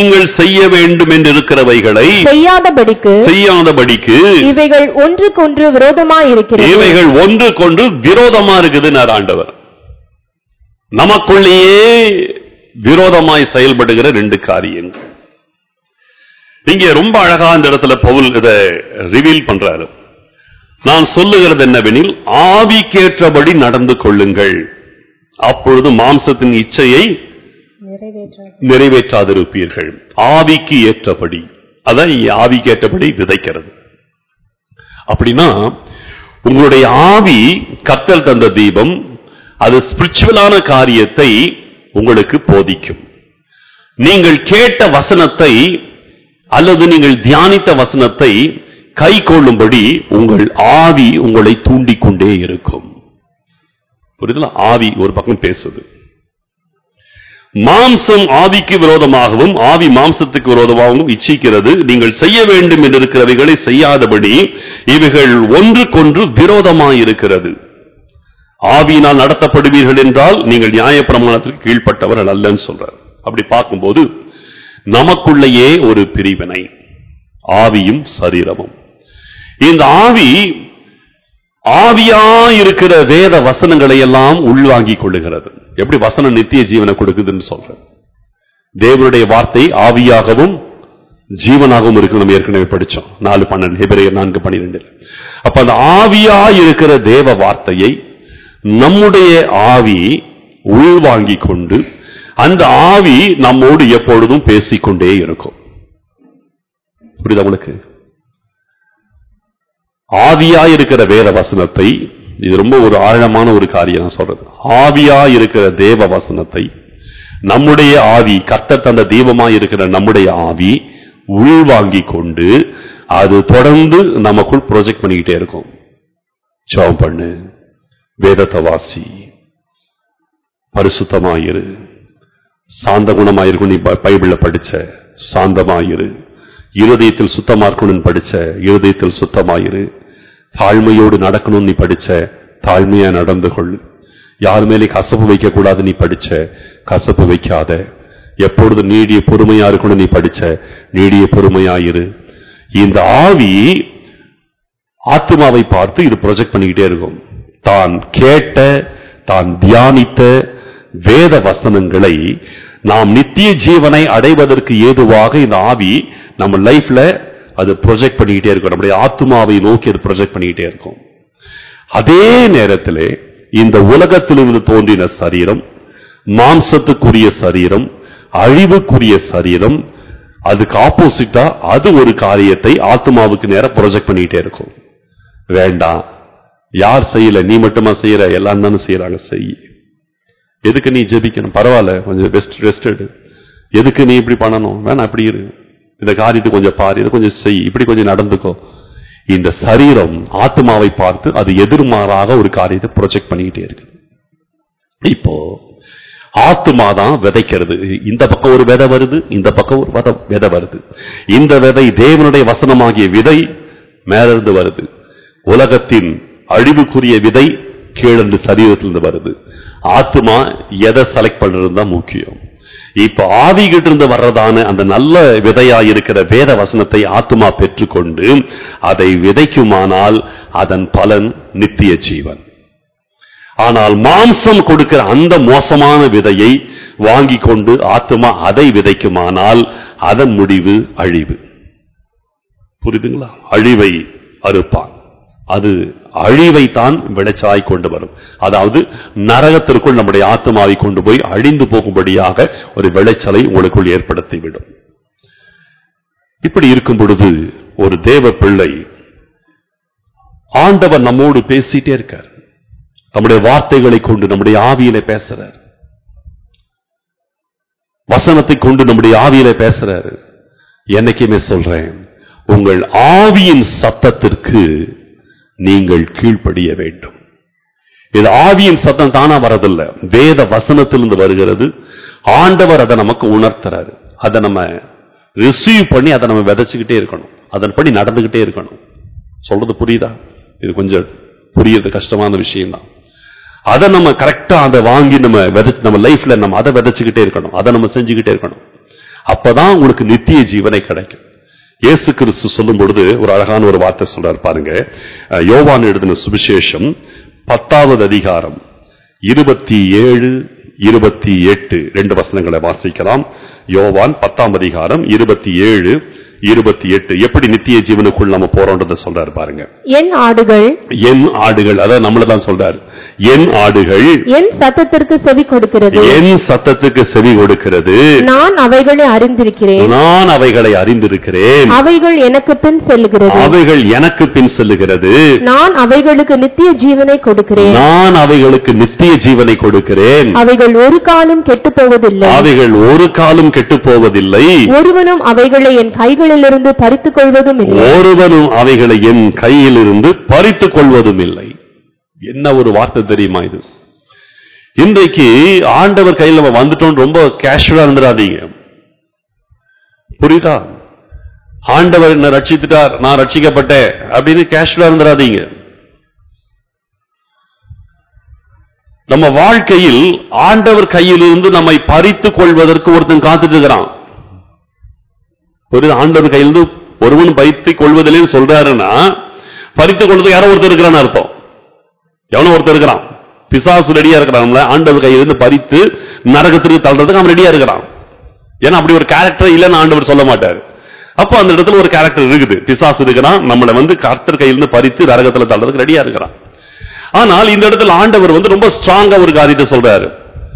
செய்யாதபடிக்கு இவைகள் ஒன்றுக்கொன்று விரோதமாயிருக்கிறது. இவைகள் ஒன்றுக்கொன்று விரோதமா இருக்குது ஆண்டவர். நமக்குள்ளேயே விரோதமாய் செயல்படுகிற ரெண்டு காரியங்கள். இங்கே ரொம்ப அழகா இந்த இடத்துல பவுல் இதை ரிவீல் பண்றாரு. நான் சொல்லுகிறது என்னவெனில், ஆவிக்கேற்றபடி நடந்து கொள்ளுங்கள், அப்பொழுது மாம்சத்தின் இச்சையை நிறைவேற்றாதிருப்பீர்கள். ஆவிக்கு ஏற்றபடி, அதான் ஆவிக்கு ஏற்றபடி விதைக்கிறது. அப்படின்னா உங்களுடைய ஆவி கர்த்தர் தந்த தீபம், அது ஸ்பிரிச்சுவலான காரியத்தை உங்களுக்கு போதிக்கும். நீங்கள் கேட்ட வசனத்தை அல்லது நீங்கள் தியானித்த வசனத்தை கை கொள்ளும்படி உங்கள் ஆவி உங்களை தூண்டிக்கொண்டே இருக்கும். புரியுதுல? ஆவி ஒரு பக்கம் பேசுது. மாம்சம் ஆவிக்கு விரோதமாகவும் ஆவி மாம்சத்துக்கு விரோதமாகவும் இச்சிக்கிறது. நீங்கள் செய்ய வேண்டும் என்று இருக்கிறவைகளை செய்யாதபடி இவைகள் ஒன்றுக்கொன்று விரோதமாயிருக்கிறது. ஆவியினால் நடத்தப்படுவீர்கள் என்றால் நீங்கள் நியாயப்பிரமாணத்திற்கு கீழ்ப்பட்டவர்கள் அல்லன்னு சொல்றார். அப்படி பார்க்கும்போது நமக்குள்ளேயே ஒரு பிரிவினை, ஆவியும் சரீரமும். இந்த ஆவியாயிருக்கிற வேத வசனங்களை எல்லாம் உள்வாங்கிக் கொள்ளுகிறது. எப்படி வசனம் நித்திய ஜீவனை கொடுக்குதுன்னு சொல்ற, தேவனுடைய வார்த்தை ஆவியாகவும் ஜீவனாகவும் இருக்கு. நம்ம ஏற்கனவே படிச்சோம் 4:12, எபிரேயர் 4:12. அப்ப அந்த ஆவியாயிருக்கிற தேவ வார்த்தையை நம்முடைய ஆவி உள்வாங்கிக் கொண்டு அந்த ஆவி நம்மோடு எப்பொழுதும் பேசிக்கொண்டே இருக்கும். புரியுதா உங்களுக்கு? ஆவியாயிருக்கிற வேத வசனத்தை, இது ரொம்ப ஒரு ஆழமான ஒரு காரியம் நான் சொல்றது, ஆவியாயிருக்கிற தேவ வசனத்தை நம்முடைய ஆவி, கர்த்தர் தந்த தெய்வமாயிருக்கிற நம்முடைய ஆவி உள்வாங்கிக் கொண்டு அது தொடர்ந்து நமக்குள் ப்ரொஜெக்ட் பண்ணிக்கிட்டே இருக்கும். ஜெபம் பண்ணு, வேதத்தை வாசி, பரிசுத்தமாயிரு, சாந்த குணமாயிருக்கும், நீ பைபிள்ல படிச்ச சாந்தமாயிரு, இருதயத்தில் சுத்தமா இருக்கணும்னு படிச்ச இருதயத்தில் சுத்தமாயிரு, தாழ்மையோடு நடக்கணும்னு நீ படிச்ச தாழ்மையா நடந்து கொள், யார் மேலே கசப்பு வைக்க கூடாது நீ படிச்ச கசப்பு வைக்காத, எப்பொழுது நீடிய பொறுமையா இருக்கணும் நீ படிச்ச நீடிய பொறுமையாயிரு. இந்த ஆவி ஆத்மாவை பார்த்து இது ப்ரொஜெக்ட் பண்ணிக்கிட்டே இருக்கும். தான் கேட்ட, தான் தியானித்த வேத வசனங்களை நாம் நித்திய ஜீவனை அடைவதற்கு ஏதுவாக இந்த ஆவி நம்ம லைஃப்ல அது ப்ரொஜெக்ட் பண்ணிக்கிட்டே இருக்கும். நம்முடைய ஆத்மாவை நோக்கி அது ப்ரொஜெக்ட் பண்ணிக்கிட்டே இருக்கும். அதே நேரத்தில் இந்த உலகத்திலிருந்து தோன்றின சரீரம், மாம்சத்துக்குரிய சரீரம், அழிவுக்குரிய சரீரம், அதுக்கு ஆப்போசிட்டா அது ஒரு காரியத்தை ஆத்மாவுக்கு நேரம் ப்ரொஜெக்ட் பண்ணிக்கிட்டே இருக்கும். வேண்டாம், யார் செய்யல, நீ மட்டுமா செய்யற, எல்லாம் தானே செய்யறாங்க, செய். எதுக்கு நீ ஜெபிக்கணும், பரவாயில்ல கொஞ்சம் ரெஸ்ட் எடு, எதுக்கு நீ இப்படி பண்ணணும், வேணாம் இப்படி இரு, இந்த காரியத்தை கொஞ்சம் பாரு, இதை கொஞ்சம் செய், இப்படி கொஞ்சம் நடந்துக்கோ. இந்த சரீரம் ஆத்மாவை பார்த்து அது எதிர்மாறாக ஒரு காரியத்தை ப்ரொஜெக்ட் பண்ணிக்கிட்டே இருக்கு. இப்போ ஆத்மா தான் விதைக்கிறது. இந்த பக்கம் ஒரு விதை வருது, இந்த பக்கம் ஒரு விதை வருது. இந்த விதை தேவனுடைய வசனமாகிய விதை மேலிருந்து வருது. உலகத்தின் அழிவுக்குரிய விதை கீழந்து சரீரத்திலிருந்து வருது. ஆத்மா எதை செலக்ட் பண்றது தான் முக்கியம். இப்ப ஆவிகிட்ட இருந்து வர்றதான அந்த நல்ல விதையாயிருக்கிற வேத வசனத்தை ஆத்மா பெற்றுக்கொண்டு அதை விதைக்குமானால் அதன் பலன் நித்திய ஜீவன். ஆனால் மாம்சம் கொடுக்கிற அந்த மோசமான விதையை வாங்கி கொண்டு ஆத்மா அதை விதைக்குமானால் அதன் முடிவு அழிவு. புரியுதுங்களா? அழிவை அறுப்பான். அது அழிவைத்தான் விளைச்சலாய் கொண்டு வரும். அதாவது நரகத்திற்குள் நம்முடைய ஆத்மாவை கொண்டு போய் அழிந்து போகும்படியாக ஒரு விளைச்சலை உங்களுக்குள் ஏற்படுத்திவிடும். இப்படி இருக்கும் பொழுது ஒரு தேவ பிள்ளை, ஆண்டவர் நம்மோடு பேசிட்டே இருக்கார், நம்முடைய வார்த்தைகளை கொண்டு நம்முடைய ஆவியில பேசுறார், வசனத்தை கொண்டு நம்முடைய ஆவியில பேசுறாரு. என்னைக்குமே சொல்றேன், உங்கள் ஆவியின் சத்தத்திற்கு நீங்கள் கீழ்ப்படிய வேண்டும். இது ஆவியின் சத்தம் தானா வரதில்லை, வேத வசனத்திலிருந்து வருகிறது. ஆண்டவர் அதை நமக்கு உணர்த்துறாரு. அதை நம்ம ரிசீவ் பண்ணி அதை நம்ம விதைச்சுக்கிட்டே இருக்கணும், அதன்படி நடந்துகிட்டே இருக்கணும். சொல்றது புரியுதா? இது கொஞ்சம் புரியுறது கஷ்டமான விஷயம் தான். அதை நம்ம கரெக்டா அதை வாங்கி நம்ம லைஃப்ல நம்ம அதை விதைச்சுக்கிட்டே இருக்கணும், அதை நம்ம செஞ்சுக்கிட்டே இருக்கணும். அப்பதான் உங்களுக்கு நித்திய ஜீவனை கிடைக்கும். இயேசு கிறிஸ்து சொல்லும் பொழுது ஒரு அழகான ஒரு வார்த்தை சொல்றார் பாருங்க. யோவான் எழுதின சுவிசேஷம் 10வது அதிகாரம் 27, 28 ரெண்டு வசனங்களை வாசிக்கலாம். யோவான் 10ஆம் அதிகாரம் 27, 28 எப்படி நித்திய ஜீவனுக்குள் நம்ம போறோம்ன்றத சொல்றாரு பாருங்க. என் ஆடுகள் அதாவது நம்மளதான் சொல்றாரு. என் ஆடுகள் என் சத்தத்திற்கு செவி கொடுக்கிறது, என் சத்தத்துக்கு செவி கொடுக்கிறது, நான் அவைகளை அறிந்திருக்கிறேன், அவைகள் எனக்கு பின் செல்லுகிறது, நான் அவைகளுக்கு நித்திய ஜீவனை கொடுக்கிறேன், அவைகள் ஒரு காலம் கெட்டுப் போவதில்லை, ஒருவனும் அவைகளை என் கைகளிலிருந்து பறித்துக் கொள்வதும் இல்லை. என்ன ஒரு வார்த்தை தெரியுமா இது? இன்றைக்கு ஆண்டவர் கையில் நம்ம வந்துட்டோம் ரொம்ப கேஷுவலா இருந்துடாதீங்க. புரியுதா? ஆண்டவர் என்ன ரட்சித்துட்டார், நான் ரட்சிக்கப்பட்டேன் அப்படின்னு கேஷுவலா இருந்துடாதீங்க. நம்ம வாழ்க்கையில் ஆண்டவர் கையிலிருந்து நம்மை பறித்துக் கொள்வதற்கு ஒருத்தன் காத்துட்டு இருக்கிறான். ஆண்டவர் கையிலிருந்து ஒருவன் பறித்துக் கொள்வதில்லை சொல்றாருன்னா பறித்துக் கொள்வது யாரோ ஒருத்தர் இருக்கிறான்னு அர்த்தம். எவனோ ஒருத்தர் இருக்கிறான், பிசாசு ரெடியா இருக்கிறான், ஆண்டவர் கையிலிருந்து பறித்து நரகத்திற்கு தள்ளுறதுக்கு அவன் ரெடியா இருக்கிறான். ஏன்னா அப்படி ஒரு கேரக்டர் இல்லைன்னு ஆண்டவர் சொல்ல மாட்டாரு. அப்போ அந்த இடத்துல ஒரு கேரக்டர் இருக்குது, பிசாசு இருக்கிறான், நம்மளை கர்த்தர் கையிலிருந்து பறித்து நரகத்துல தள்ளுறதுக்கு ரெடியா இருக்கிறான். ஆனால் இந்த இடத்துல ஆண்டவர் ரொம்ப ஸ்ட்ராங்கா ஒரு காரியத்தை சொல்றாரு.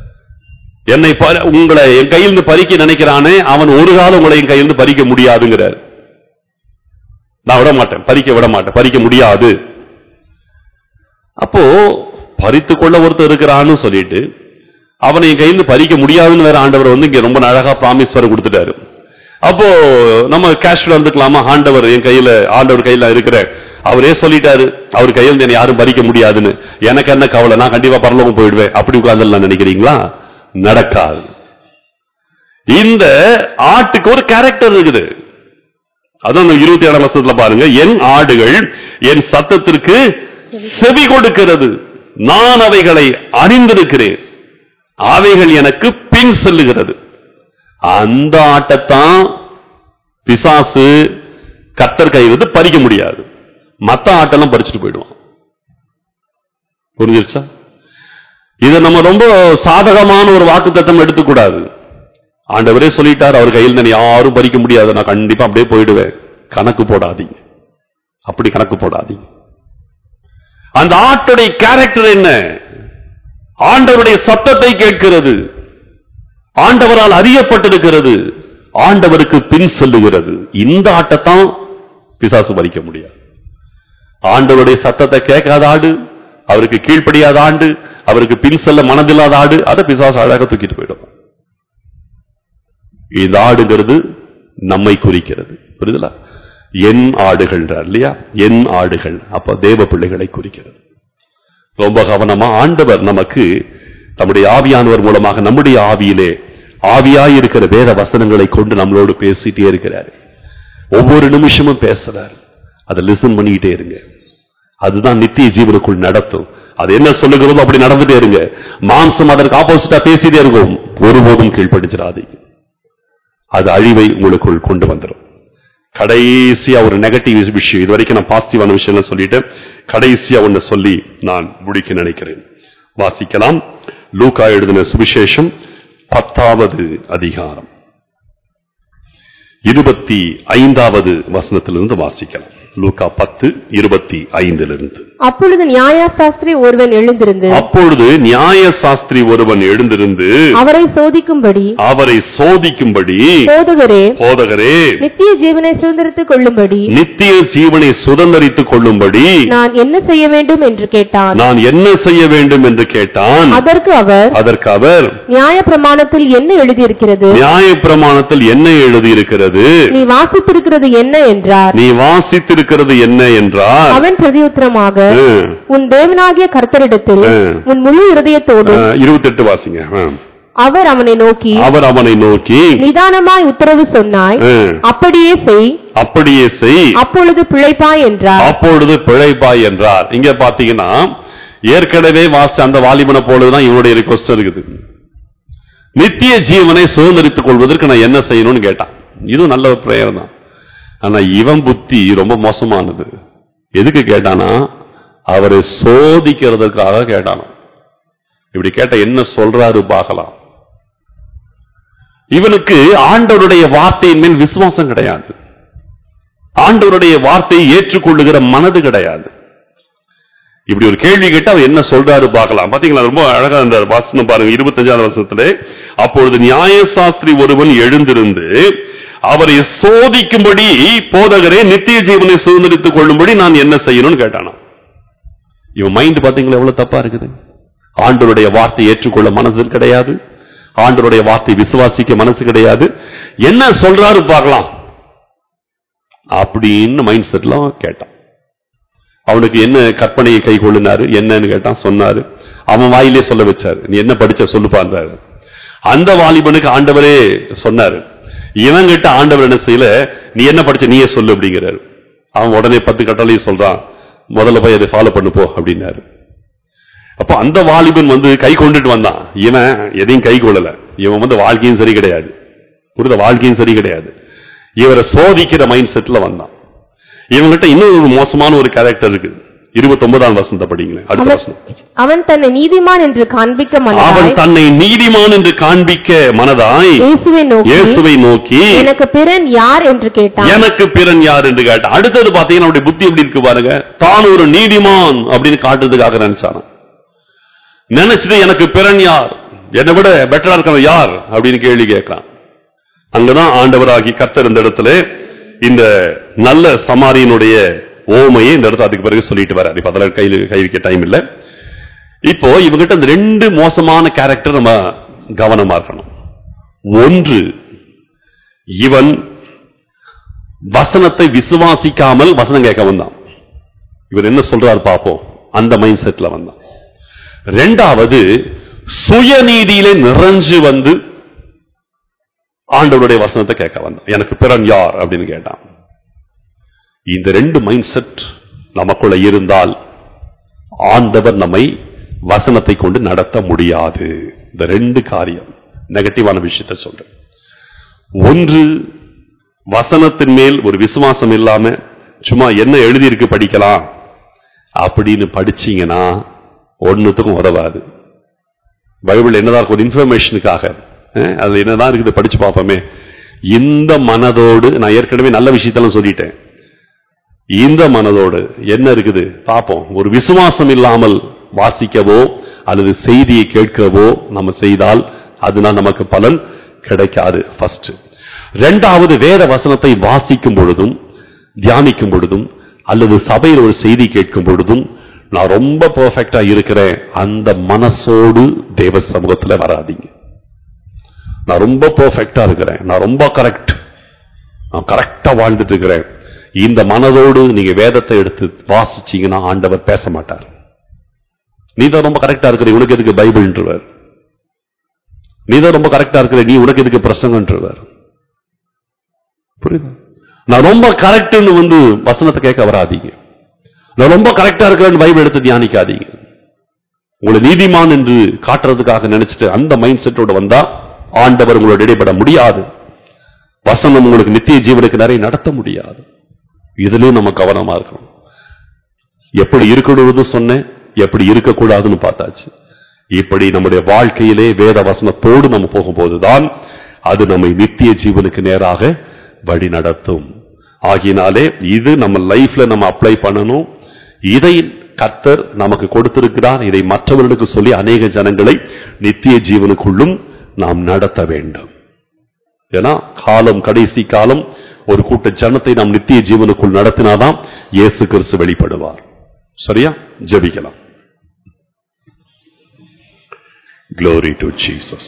உங்களை என் கையிலிருந்து பறிக்க நினைக்கிறானே அவன் ஒரு காலம் உங்களை என் கையிலிருந்து பறிக்க முடியாதுங்கிறார். நான் விட மாட்டேன், பறிக்க முடியாது. அப்போ பறித்து கொள்ள ஒருத்தர் இருக்கிறான்னு சொல்லிட்டு அவனை என் கையில பறிக்க முடியாதுன்னு வேற ஆண்டவர் இங்க ரொம்ப அழகா ப்ராமிஸ் வர கொடுத்துட்டாரு. அப்போ நம்ம கேஷ்ல வந்துக்கலாமா? ஆண்டவர் கையில இருக்கிற அவரே சொல்லிட்டாரு, அவர் கையில் என்னை யாரும் பறிக்க முடியாதுன்னு. எனக்கு என்ன கவலை, நான் கண்டிப்பா பரலோகம் போயிடுவேன் அப்படி உட்கார்ந்து நினைக்கிறீங்களா? நடக்காது. இந்த ஆட்டுக்கு ஒரு கேரக்டர் இருக்குது. அதான் 27 வருஷத்துல பாருங்க, என் ஆடுகள் என் சத்தத்திற்கு செவி கொடுக்கிறது, நான் அவைகளை அறிந்திருக்கிறேன், அவைகள் எனக்கு பின் செல்லுகிறது. அந்த ஆட்டத்தான் பிசாசு கர்த்தர் கையிலிருந்து பறிக்க முடியாது. மத்த ஆட்டெல்லாம் பறிச்சுட்டு போயிடுவான். புரிஞ்சிருச்சா? இதை நம்ம ரொம்ப சாதகமான ஒரு வாக்குத்தத்தம் எடுத்துக்கூடாது. ஆண்டவரே சொல்லிட்டார், அவர் கையில் யாரும் பறிக்க முடியாது, நான் கண்டிப்பா அப்படியே போயிடுவேன். கணக்கு போடாதீங்க, அப்படி கணக்கு போடாதீங்க. அந்த ஆட்டுடைய கேரக்டர் என்ன? ஆண்டவருடைய சத்தத்தை கேட்கிறது, ஆண்டவரால் அறியப்பட்டிருக்கிறது, ஆண்டவருக்கு பின் செல்லுகிறது. இந்த ஆட்டத்தான் பிசாசு பறிக்க முடியாது. ஆண்டவருடைய சத்தத்தை கேட்காத ஆடு, அவருக்கு கீழ்ப்படியாத ஆண்டு, அவருக்கு பின் செல்ல மனதில்லாத ஆடு, அதை பிசாசு அழகாக தூக்கிட்டு போயிடும். இந்த ஆடுங்கிறது நம்மை குறிக்கிறது. புரியுதுல? என் ஆடுகள் இல்லையா? என் ஆடுகள் அப்ப தேவ பிள்ளைகளை குறிக்கிறது. ரொம்ப கவனமா ஆண்டவர் நமக்கு நம்முடைய ஆவியானவர் மூலமாக நம்முடைய ஆவியிலே ஆவியாய் இருக்கிற வேத வசனங்களை கொண்டு நம்மளோடு பேசிட்டே இருக்கிறார். ஒவ்வொரு நிமிஷமும் பேசுறார். அதை லிசன் பண்ணிக்கிட்டே இருங்க. அதுதான் நித்திய ஜீவனுக்குள் நடத்தும். அது என்ன சொல்லுகிறதோ அப்படி நடந்துட்டே இருங்க. மாம்சம் அதற்கு ஆப்போசிட்டா பேசிட்டே இருக்கும். ஒருபோதும் கீழ்ப்படிச்சிடாதீங்க. அது அழிவை உங்களுக்குள் கொண்டு வந்துடும். கடைசியா ஒரு நெகட்டிவ் விஷயம், இது வரைக்கும் நான் பாசிட்டிவான விஷயம் சொல்லிட்டு கடைசியா ஒன்னு சொல்லி நான் முடிக்க நினைக்கிறேன். வாசிக்கலாம். லூக்கா எழுதின சுவிசேஷம் 10வது அதிகாரம் 25வது வசனத்திலிருந்து வாசிக்கலாம். லூக்கா 10:25. அப்பொழுது நியாயசாஸ்திரி ஒருவன் எழுந்திருந்து அவரை சோதிக்கும்படி போதகரே நித்திய ஜீவனை சுதந்தரித்துக் கொள்ளும்படி நான் என்ன செய்ய வேண்டும் என்று கேட்டான். அதற்கு அவர் நியாயப்பிரமாணத்தில் என்ன எழுதியிருக்கிறது? நீ வாசித்திருக்கிறது என்ன என்றார். அவன் பிரதியுத்தரமாக, உன் தேவனாகிய கர்த்தரிடத்தில் உன் முழு இருதயத்தோடும். 28 வாசிங்க. அவர் அவனை நோக்கி நிதானமாய் உத்தரவு சொன்னாய், அப்படியே செய், அப்பொழுது பிழைப்பாய் என்றார். இங்க பாத்தீங்கன்னா ஏற்கனவே வாசிச்ச அந்த வாலிபனை போலதான் இவனுடைய ரிக்வெஸ்ட் இருக்குது. நித்திய ஜீவனை சுதந்தரித்துக் கொள்வதற்கு நான் என்ன செய்யணும்னு கேட்டான். இது நல்ல ஒரு பிரேயர் தான். ஆனா இவன் புத்தி ரொம்ப மோசமானது. எதுக்கு கேட்டானா? அவரை சோதிக்கிறதுக்காக கேட்டானா. இப்படி கேட்ட என்ன சொல்றாரு பார்க்கலாம். இவனுக்கு ஆண்டவருடைய வார்த்தையின் மேல் விசுவாசம் கிடையாது. ஆண்டவருடைய வார்த்தையை ஏற்றுக்கொள்ளுகிற மனது கிடையாது. இப்படி ஒரு கேள்வி கேட்டு அவர் என்ன சொல்றாரு பார்க்கலாம். பாத்தீங்களா? ரொம்ப அழகா அந்த வாசனம் பாருங்க. 25வது வசனத்திலே, அப்பொழுது நியாயசாஸ்திரி ஒருவன் எழுந்திருந்து அவரை சோதிக்கும்படி, போதகரே நித்திய ஜீவனை சுதந்தரித்துக் கொள்ளும்படி நான் என்ன செய்யணும்னு கேட்டானா. இவன் மைண்ட் பாத்தீங்களா எவ்வளவு தப்பா இருக்குது. ஆண்டவருடைய வார்த்தை ஏற்றுக்கொள்ள மனசு கிடையாது, ஆண்டவருடைய வார்த்தை விசுவாசிக்க மனசு கிடையாது. என்ன சொல்றாரு பார்க்கலாம் அப்படின்னு மைண்ட் செட்ல கேட்டான். அவனுக்கு என்ன கற்பனையை கை கொள்ளினாரு, என்னன்னு கேட்டான். சொன்னாரு. அவன் வாயிலே சொல்ல வச்சாரு. நீ என்ன படிச்ச சொல்லுப்பாரு. அந்த வாலிபனுக்கு ஆண்டவரே சொன்னாரு. இவன் கிட்ட ஆண்டவர் என்ன செய்யல, நீ என்ன படிச்ச நீயே சொல்லு அப்படிங்கிறாரு. அவன் உடனே 10 கட்டளையும் சொல்றான். முதல்ல போய் அதை ஃபாலோ பண்ணு போ அப்படின்னாரு. அப்ப அந்த வாலிபன் கை கொண்டுட்டு வந்தான். இவன் எதையும் கை கொள்ளல. இவன் வாழ்க்கையும் சரி கிடையாது, வாழ்க்கையும் சரி கிடையாது. இவரை சோதிக்கிற மைண்ட் செட்ல வந்தான். இவங்கிட்ட இன்னும் ஒரு மோசமான ஒரு கேரக்டர் இருக்கு. 29ஆம் வசனத்தை படிங்க. அடுத்த வசனம். அவன் தன்னை நீதிமான் என்று காண்பிக்க மனதாய் இயேசுவை நோக்கி எனக்கு பிறன் யார் என்று கேட்டான். அடுத்தது பாத்தீங்கன்னா அவருடைய புத்தி எப்படி இருக்கு பாருங்க. தான் ஒரு நீதிமான் அப்படின்னு காட்டுறதுக்காக நினைச்சது எனக்கு பிறன் யார், என்னை விட பெட்டரா இருக்கிற யார் அப்படின்னு கேள்வி கேட்கிறான். அங்கதான் ஆண்டவராகி கர்த்தர் இந்த இடத்துல இந்த நல்ல சமாரியனுடைய ஓமையை இந்த இடத்துல அதுக்கு பிறகு சொல்லிட்டு வர. இப்ப அதெல்லாம் கை வைக்க டைம் இல்ல. இப்போ இவங்கிட்ட இந்த ரெண்டு மோசமான கேரக்டர் நம்ம கவனமா இருக்கணும். ஒன்று, இவன் வசனத்தை விசுவாசிக்காமல் வசனம் கேட்க வந்தான். இவர் என்ன சொல்றாரு பாப்போம், அந்த மைண்ட் செட்ல வந்தான். ரெண்டாவது, சுயநீதியிலே நிறைஞ்சு வந்து ஆண்டவருடைய வசனத்தை கேட்க வந்தான். எனக்கு பிறன் யார் அப்படின்னு கேட்டான். இந்த ரெண்டு மைண்ட் செட் நமக்குள்ள இருந்தால் ஆண்டவர் நம்மை வசனத்தை கொண்டு நடத்த முடியாது. இந்த ரெண்டு காரியம் நெகட்டிவான விஷயத்தை சொல்றேன். ஒன்று, வசனத்தின் மேல் ஒரு விசுவாசம் இல்லாம சும்மா என்ன எழுதியிருக்கு படிக்கலாம் அப்படின்னு படிச்சீங்கன்னா ஒன்னுத்துக்கும் உதவாது. பைபிள் என்னதான் இருக்கும், ஒரு இன்ஃபர்மேஷனுக்காக அது என்னதான் இருக்குது படிச்சு பார்ப்போமே. இந்த மனதோடு, நான் ஏற்கனவே நல்ல விஷயத்தெல்லாம் சொல்லிட்டேன், இந்த மனதோடு என்ன இருக்குது பார்ப்போம். ஒரு விசுவாசம் இல்லாமல் வாசிக்கவோ அல்லது செய்தியை கேட்கவோ நம்ம செய்தால் அதனால் நமக்கு பலன் கிடைக்காது. ஃபர்ஸ்ட். இரண்டாவது, வேத வசனத்தை வாசிக்கும் பொழுதும் தியானிக்கும் பொழுதும் அல்லது சபையில் ஒரு செய்தி கேட்கும் பொழுதும் நான் ரொம்ப பெர்ஃபெக்ட்டா இருக்கிறேன் அந்த மனசோடு தேவ சமூகத்தில் வராதீங்க. நான் ரொம்ப பெர்ஃபெக்ட்டா இருக்கிறேன், நான் ரொம்ப கரெக்ட், நான் கரெக்டா வாழ்ந்துட்டு இருக்கிறேன், இந்த மனதோடு நீங்க வேதத்தை எடுத்து வாசிச்சீங்கன்னா ஆண்டவர் பேச மாட்டார். நீ தான் ரொம்ப கரெக்டா இருக்கிற, உனக்கு எதுக்கு பைபிள்ன்றவர். நீ தான் ரொம்ப கரெக்டா இருக்கிற, நீ உனக்கு எதுக்கு பிரசங்கன்றவர். புரியுது? நான் ரொம்ப கரெக்ட்னு வந்து வசனத்தை கேட்க வராதீங்க. நான் ரொம்ப கரெக்டா இருக்கிறேன்னு பைபிள் எடுத்து தியானிக்காதீங்க. உங்களை நீதிமான் என்று காட்டுறதுக்காக நினைச்சிட்டு அந்த மைண்ட் செட்டோட வந்தா ஆண்டவர் உங்களோட இடைப்பட முடியாது. வசனம் உங்களுக்கு நித்திய ஜீவனுக்கு நிறைய நடத்த முடியாது. இதுலயும் நம்ம கவனமா இருக்கணும். எப்படி இருக்கணும்னு சொன்னேன், எப்படி இருக்கக்கூடாதுன்னு பார்த்தாச்சு. இப்படி நம்முடைய வாழ்க்கையிலே வேத வசனத்தோடு நம்ம போகும்போதுதான் அது நம்மை நித்திய ஜீவனுக்கு நேராக வழி நடத்தும். ஆகினாலே இது நம்ம லைஃப்ல நம்ம அப்ளை பண்ணணும். இதை கர்த்தர் நமக்கு கொடுத்திருக்கிறார். இதை மற்றவர்களுக்கு சொல்லி அநேக ஜனங்களை நித்திய ஜீவனுக்குள்ளும் நாம் நடத்த வேண்டும். ஏன்னா காலம், கடைசி காலம், ஒரு கூட்ட ஜனத்தை நாம் நித்திய ஜீவனுக்குள் நடத்தினாதான் இயேசு கிறிஸ்து வெளிப்படுவார். சரியா? ஜெபிக்கலாம். Glory to Jesus.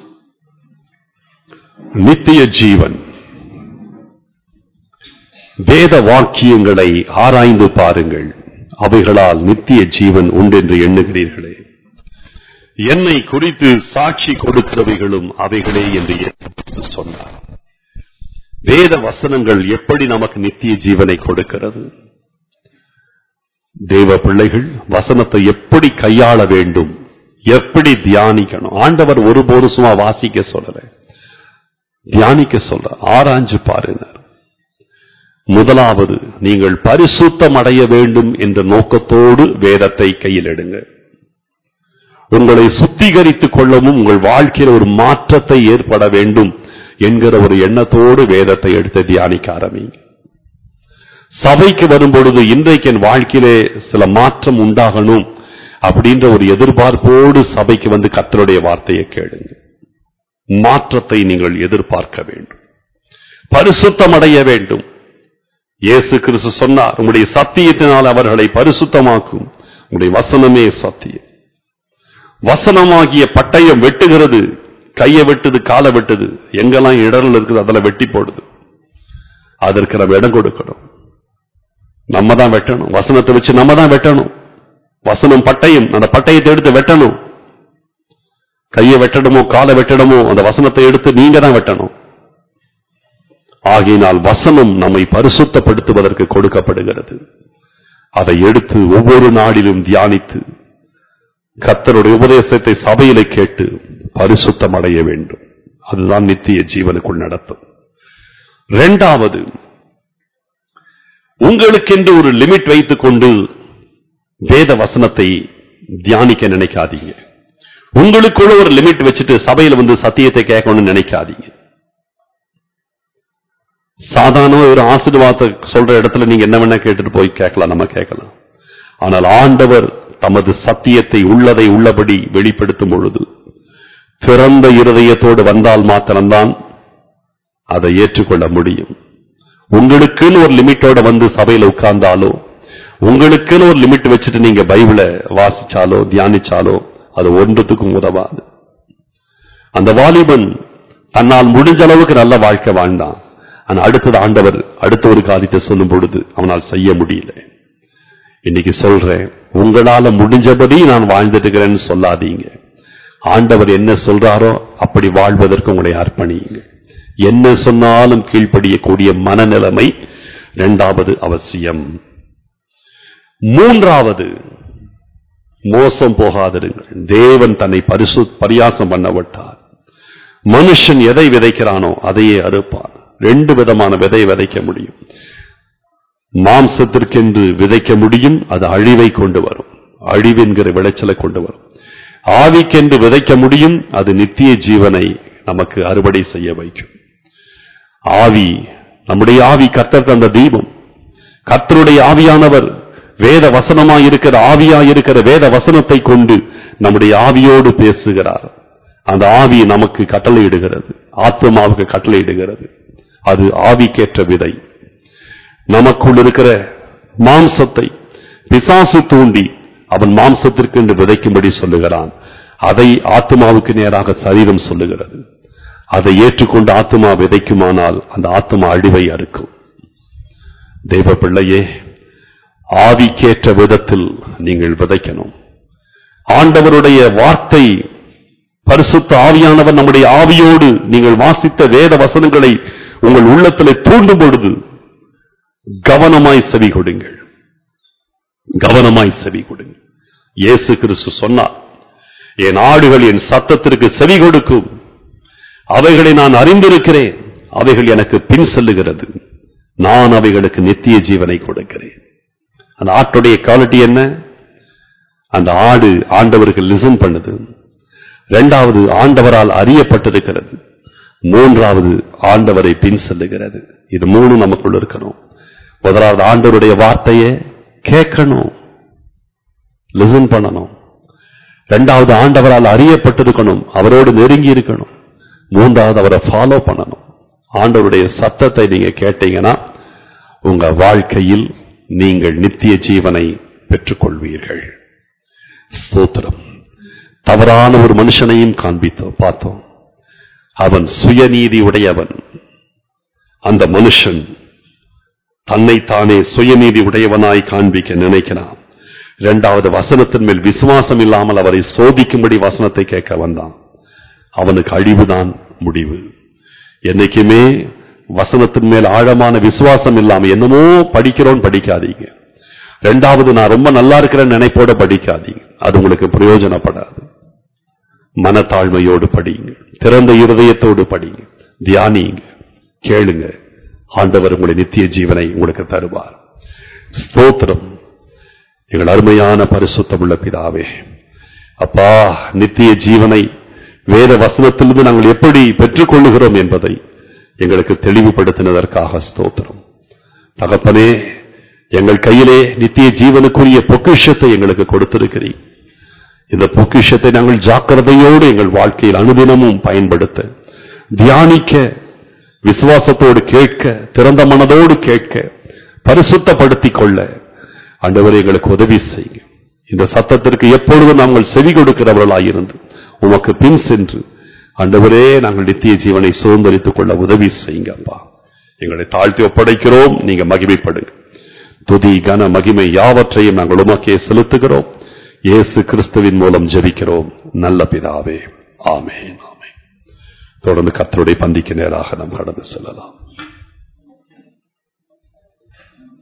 நித்திய ஜீவன், வேத வாக்கியங்களை ஆராய்ந்து பாருங்கள், அவைகளால் நித்திய ஜீவன் உண்டென்று எண்ணுகிறீர்களே. என்னை குறித்து சாட்சி கொடுக்கிறவைகளும் அவைகளே என்று இயேசு சொன்னார். வேத வசனங்கள் எப்படி நமக்கு நித்திய ஜீவனை கொடுக்கிறது? தேவ பிள்ளைகள் வசனத்தை எப்படி கையாள வேண்டும், எப்படி தியானிக்கணும். ஆண்டவர் ஒருபோது சும்மா வாசிக்க சொல்லல, தியானிக்க சொல்ற, ஆராய்ஞ்சு பாருங்க. முதலாவது, நீங்கள் பரிசுத்தம் அடைய வேண்டும் என்ற நோக்கத்தோடு வேதத்தை கையில் எடுங்க. உங்களை சுத்திகரித்துக் கொள்ளவும் உங்கள் வாழ்க்கையில் ஒரு மாற்றத்தை ஏற்பட வேண்டும் என்கிற ஒரு எண்ணத்தோடு வேதத்தை எடுத்து தியானிக்க ஆரம்பிங்க. சபைக்கு வரும்பொழுது இன்றைக்கு என் வாழ்க்கையிலே சில மாற்றம் உண்டாகணும் அப்படின்ற ஒரு எதிர்பார்ப்போடு சபைக்கு வந்து கர்த்தருடைய வார்த்தையை கேளுங்க. மாற்றத்தை நீங்கள் எதிர்பார்க்க வேண்டும், பரிசுத்தம் அடைய வேண்டும். இயேசு கிறிஸ்து சொன்னார், உங்களுடைய சத்தியத்தினால் அவர்களை பரிசுத்தமாக்கும், உங்களுடைய வசனமே சத்தியம். வசனமாகிய பட்டயம் வெட்டுகிறது, கையை வெட்டுது, காலை வெட்டுது, எங்கெல்லாம் இடர்கள் இருக்குது அதெல்லாம் வெட்டி போடுது. அதற்கு நம்ம இடம் கொடுக்கணும். நம்ம தான் வெட்டணும், வசனத்தை வச்சு நம்ம தான் வெட்டணும். வசனம் பட்டயம், அந்த பட்டயத்தை எடுத்து வெட்டணும். கையை வெட்டணுமோ காலை வெட்டணுமோ அந்த வசனத்தை எடுத்து நீங்க தான் வெட்டணும். ஆகையினால் வசனம் நம்மை பரிசுத்தப்படுத்துவதற்கு கொடுக்கப்படுகிறது. அதை எடுத்து ஒவ்வொரு நாளிலும் தியானித்து கர்த்தருடைய உபதேசத்தை சபையிலே கேட்டு பரிசுத்தம் அடைய வேண்டும். அதுதான் நித்திய ஜீவனுக்குள் நடத்தும். இரண்டாவது, உங்களுக்கென்று ஒரு லிமிட் வைத்துக் கொண்டு வேத வசனத்தை தியானிக்க நினைக்காதீங்க. உங்களுக்குள்ள ஒரு லிமிட் வச்சுட்டு சபையில் வந்து சத்தியத்தை கேட்கணும்னு நினைக்காதீங்க. சாதாரண ஒரு ஆசீர்வாதத்தை சொல்ற இடத்துல நீங்க என்ன வேணா கேட்டுட்டு போய் கேட்கலாம், நம்ம கேட்கலாம். ஆனால் ஆண்டவர் தமது சத்தியத்தை உள்ளதை உள்ளபடி வெளிப்படுத்தும் பொழுது திறந்த இருதயத்தோடு வந்தால் மாத்திரம்தான் அதை ஏற்றுக்கொள்ள முடியும். உங்களுக்குன்னு ஒரு லிமிட்டோட வந்து சபையில உட்கார்ந்தாலோ, உங்களுக்குன்னு ஒரு லிமிட் வச்சுட்டு நீங்க பைபிளை வாசிச்சாலோ தியானிச்சாலோ அது ஒன்றுத்துக்கும் உதவாது. அந்த வாலிபன் தன்னால் முடிஞ்ச அளவுக்கு நல்ல வாழ்க்கை வாழ்ந்தான். ஆனா அடுத்தது ஆண்டவர் அடுத்த ஒரு காரியத்தை சொல்லும் பொழுது அவனால் செய்ய முடியல. இன்னைக்கு சொல்றேன், உங்களால முடிஞ்சபடி நான் வாழ்ந்துட்டு இருக்கிறேன்னு சொல்லாதீங்க. ஆண்டவர் என்ன சொல்றாரோ அப்படி வாழ்வதற்கு உங்களை அர்ப்பணியுங்க. என்ன சொன்னாலும் கீழ்ப்படியக்கூடிய மனநிலைமை இரண்டாவது அவசியம். மூன்றாவது, மோசம் போகாதிருங்கள். தேவன் தன்னை பரியாசம் பண்ணவிட்டார். மனுஷன் எதை விதைக்கிறானோ அதையே அறுப்பான். ரெண்டு விதமான விதை விதைக்க முடியும். மாம்சத்திற்கென்று விதைக்க முடியும், அது அழிவை கொண்டு வரும், அழிவென்கிற விளைச்சலை கொண்டு வரும். ஆவிக்கென்று விதைக்க முடியும், அது நித்திய ஜீவனை நமக்கு அறுவடை செய்ய வைக்கும். ஆவி, நம்முடைய ஆவி கர்த்தர் தந்த தீபம். கர்த்தருடைய ஆவியானவர் வேத வசனமாயிருக்கிற ஆவியாயிருக்கிற வேத வசனத்தை கொண்டு நம்முடைய ஆவியோடு பேசுகிறார். அந்த ஆவி நமக்கு கட்டளையிடுகிறது, ஆத்மாவுக்கு கட்டளையிடுகிறது. அது ஆவிக்கேற்ற விதை. நமக்குள் இருக்கிற மாம்சத்தை பிசாசு தூண்டி அவன் மாம்சத்திற்கு என்று விதைக்கும்படி சொல்லுகிறான். அதை ஆத்மாவுக்கு நேராக சரீரம் சொல்லுகிறது. அதை ஏற்றுக்கொண்டு ஆத்மா விதைக்குமானால் அந்த ஆத்மா அழிவை அறுக்கும். தெய்வ பிள்ளையே, ஆவிக்கேற்ற விதத்தில் நீங்கள் விதைக்கணும். ஆண்டவருடைய வார்த்தை, பரிசுத்த ஆவியானவர் நம்முடைய ஆவியோடு நீங்கள் வாசித்த வேத வசனங்களை உங்கள் உள்ளத்திலே தூண்டும் பொழுது கவனமாய் செவி கொடுங்கள், கவனமாய் செவி கொடுங்கள். இயேசு கிறிஸ்து சொன்னார், என் ஆடுகள் என் சத்தத்திற்கு செவி கொடுக்கும், அவைகளை நான் அறிந்திருக்கிறேன், அவைகள் எனக்கு பின் செல்லுகிறது, நான் அவைகளுக்கு நித்திய ஜீவனை கொடுக்கிறேன். அந்த ஆட்டுடைய குவாலிட்டி என்ன? அந்த ஆடு ஆண்டவருக்கு லிசன் பண்ணுது. இரண்டாவது, ஆண்டவரால் அறியப்பட்டிருக்கிறது. மூன்றாவது, ஆண்டவரை பின் செல்லுகிறது. இது மூணு நமக்குள்ள இருக்கணும். முதலாவது, ஆண்டவருடைய வார்த்தையை கேட்கணும், லிசன் பண்ணணும். இரண்டாவது, ஆண்டவரால் அறியப்பட்டிருக்கணும், அவரோடு நெருங்கி இருக்கணும். மூன்றாவது, அவரை ஃபாலோ பண்ணணும். ஆண்டவருடைய சத்தத்தை நீங்க கேட்டீங்கன்னா உங்க வாழ்க்கையில் நீங்கள் நித்திய ஜீவனை பெற்றுக்கொள்வீர்கள். ஸ்தோத்திரம். தவறான ஒரு மனுஷனையும் பார்த்தோம். அவன் சுயநீதி உடையவன். அந்த மனுஷன் தன்னைத்தானே சுயநீதி உடையவனாய் காண்பிக்க நினைக்கிறான். இரண்டாவது, வசனத்தின் மேல் விசுவாசம் இல்லாமல் அவரை சோதிக்கும்படி வசனத்தை கேட்க வந்தான். அவனுக்கு அழிவுதான் முடிவு. என்னைக்குமே வசனத்தின் மேல் ஆழமான விசுவாசம் இல்லாம என்னமோ படிக்கிறோம் படிக்காதீங்க. இரண்டாவது, நான் ரொம்ப நல்லா இருக்கிறேன்னு நினைப்போட படிக்காதீங்க, அது உங்களுக்கு பிரயோஜனப்படாது. மனத்தாழ்மையோடு படிங்க, திறந்த இருதயத்தோடு படிங்க, தியானிங்க, கேளுங்க. ஆண்டவர் உங்களை நித்திய ஜீவனை உங்களுக்கு தருவார். ஸ்தோத்திரம். எங்கள் அருமையான பரிசுத்தமுள்ள பிதாவே, அப்பா, நித்திய ஜீவனை வேத வசனத்திலிருந்து நாங்கள் எப்படி பெற்றுக் கொள்ளுகிறோம் என்பதை எங்களுக்கு தெளிவுபடுத்தினதற்காக ஸ்தோத்திரம். தகப்பனே, எங்கள் கையிலே நித்திய ஜீவனுக்குரிய பொக்கிஷத்தை எங்களுக்கு கொடுத்திருக்கிறீர். இந்த பொக்கிஷத்தை நாங்கள் ஜாக்கிரதையோடு எங்கள் வாழ்க்கையில் அனுதினமும் பயன்படுத்த, தியானிக்க, விசுவாசத்தோடு கேட்க, திறந்த மனதோடு கேட்க, பரிசுத்தப்படுத்திக் கொள்ள ஆண்டவரே எங்களுக்கு உதவி செய்யுங்க. இந்த சத்தத்திற்கு எப்பொழுதும் நாங்கள் செவி கொடுக்கிறவர்களாயிருந்து உமக்கு பின் சென்று ஆண்டவரே நாங்கள் நித்திய ஜீவனை சுதந்தரித்துக் கொள்ள உதவி செய்யுங்க. அப்பா, எங்களை தாழ்த்தி ஒப்படைக்கிறோம். நீங்க மகிமைப்படுங்க. துதி, கன, மகிமை யாவற்றையும் நாங்கள் உமக்கே செலுத்துகிறோம். இயேசு கிறிஸ்துவின் மூலம் ஜெபிக்கிறோம் நல்ல பிதாவே, ஆமென். ஆமென். தொடர்ந்து கர்த்தருடைய பந்திக்கு நேராக நாம் கடந்து செல்லலாம்.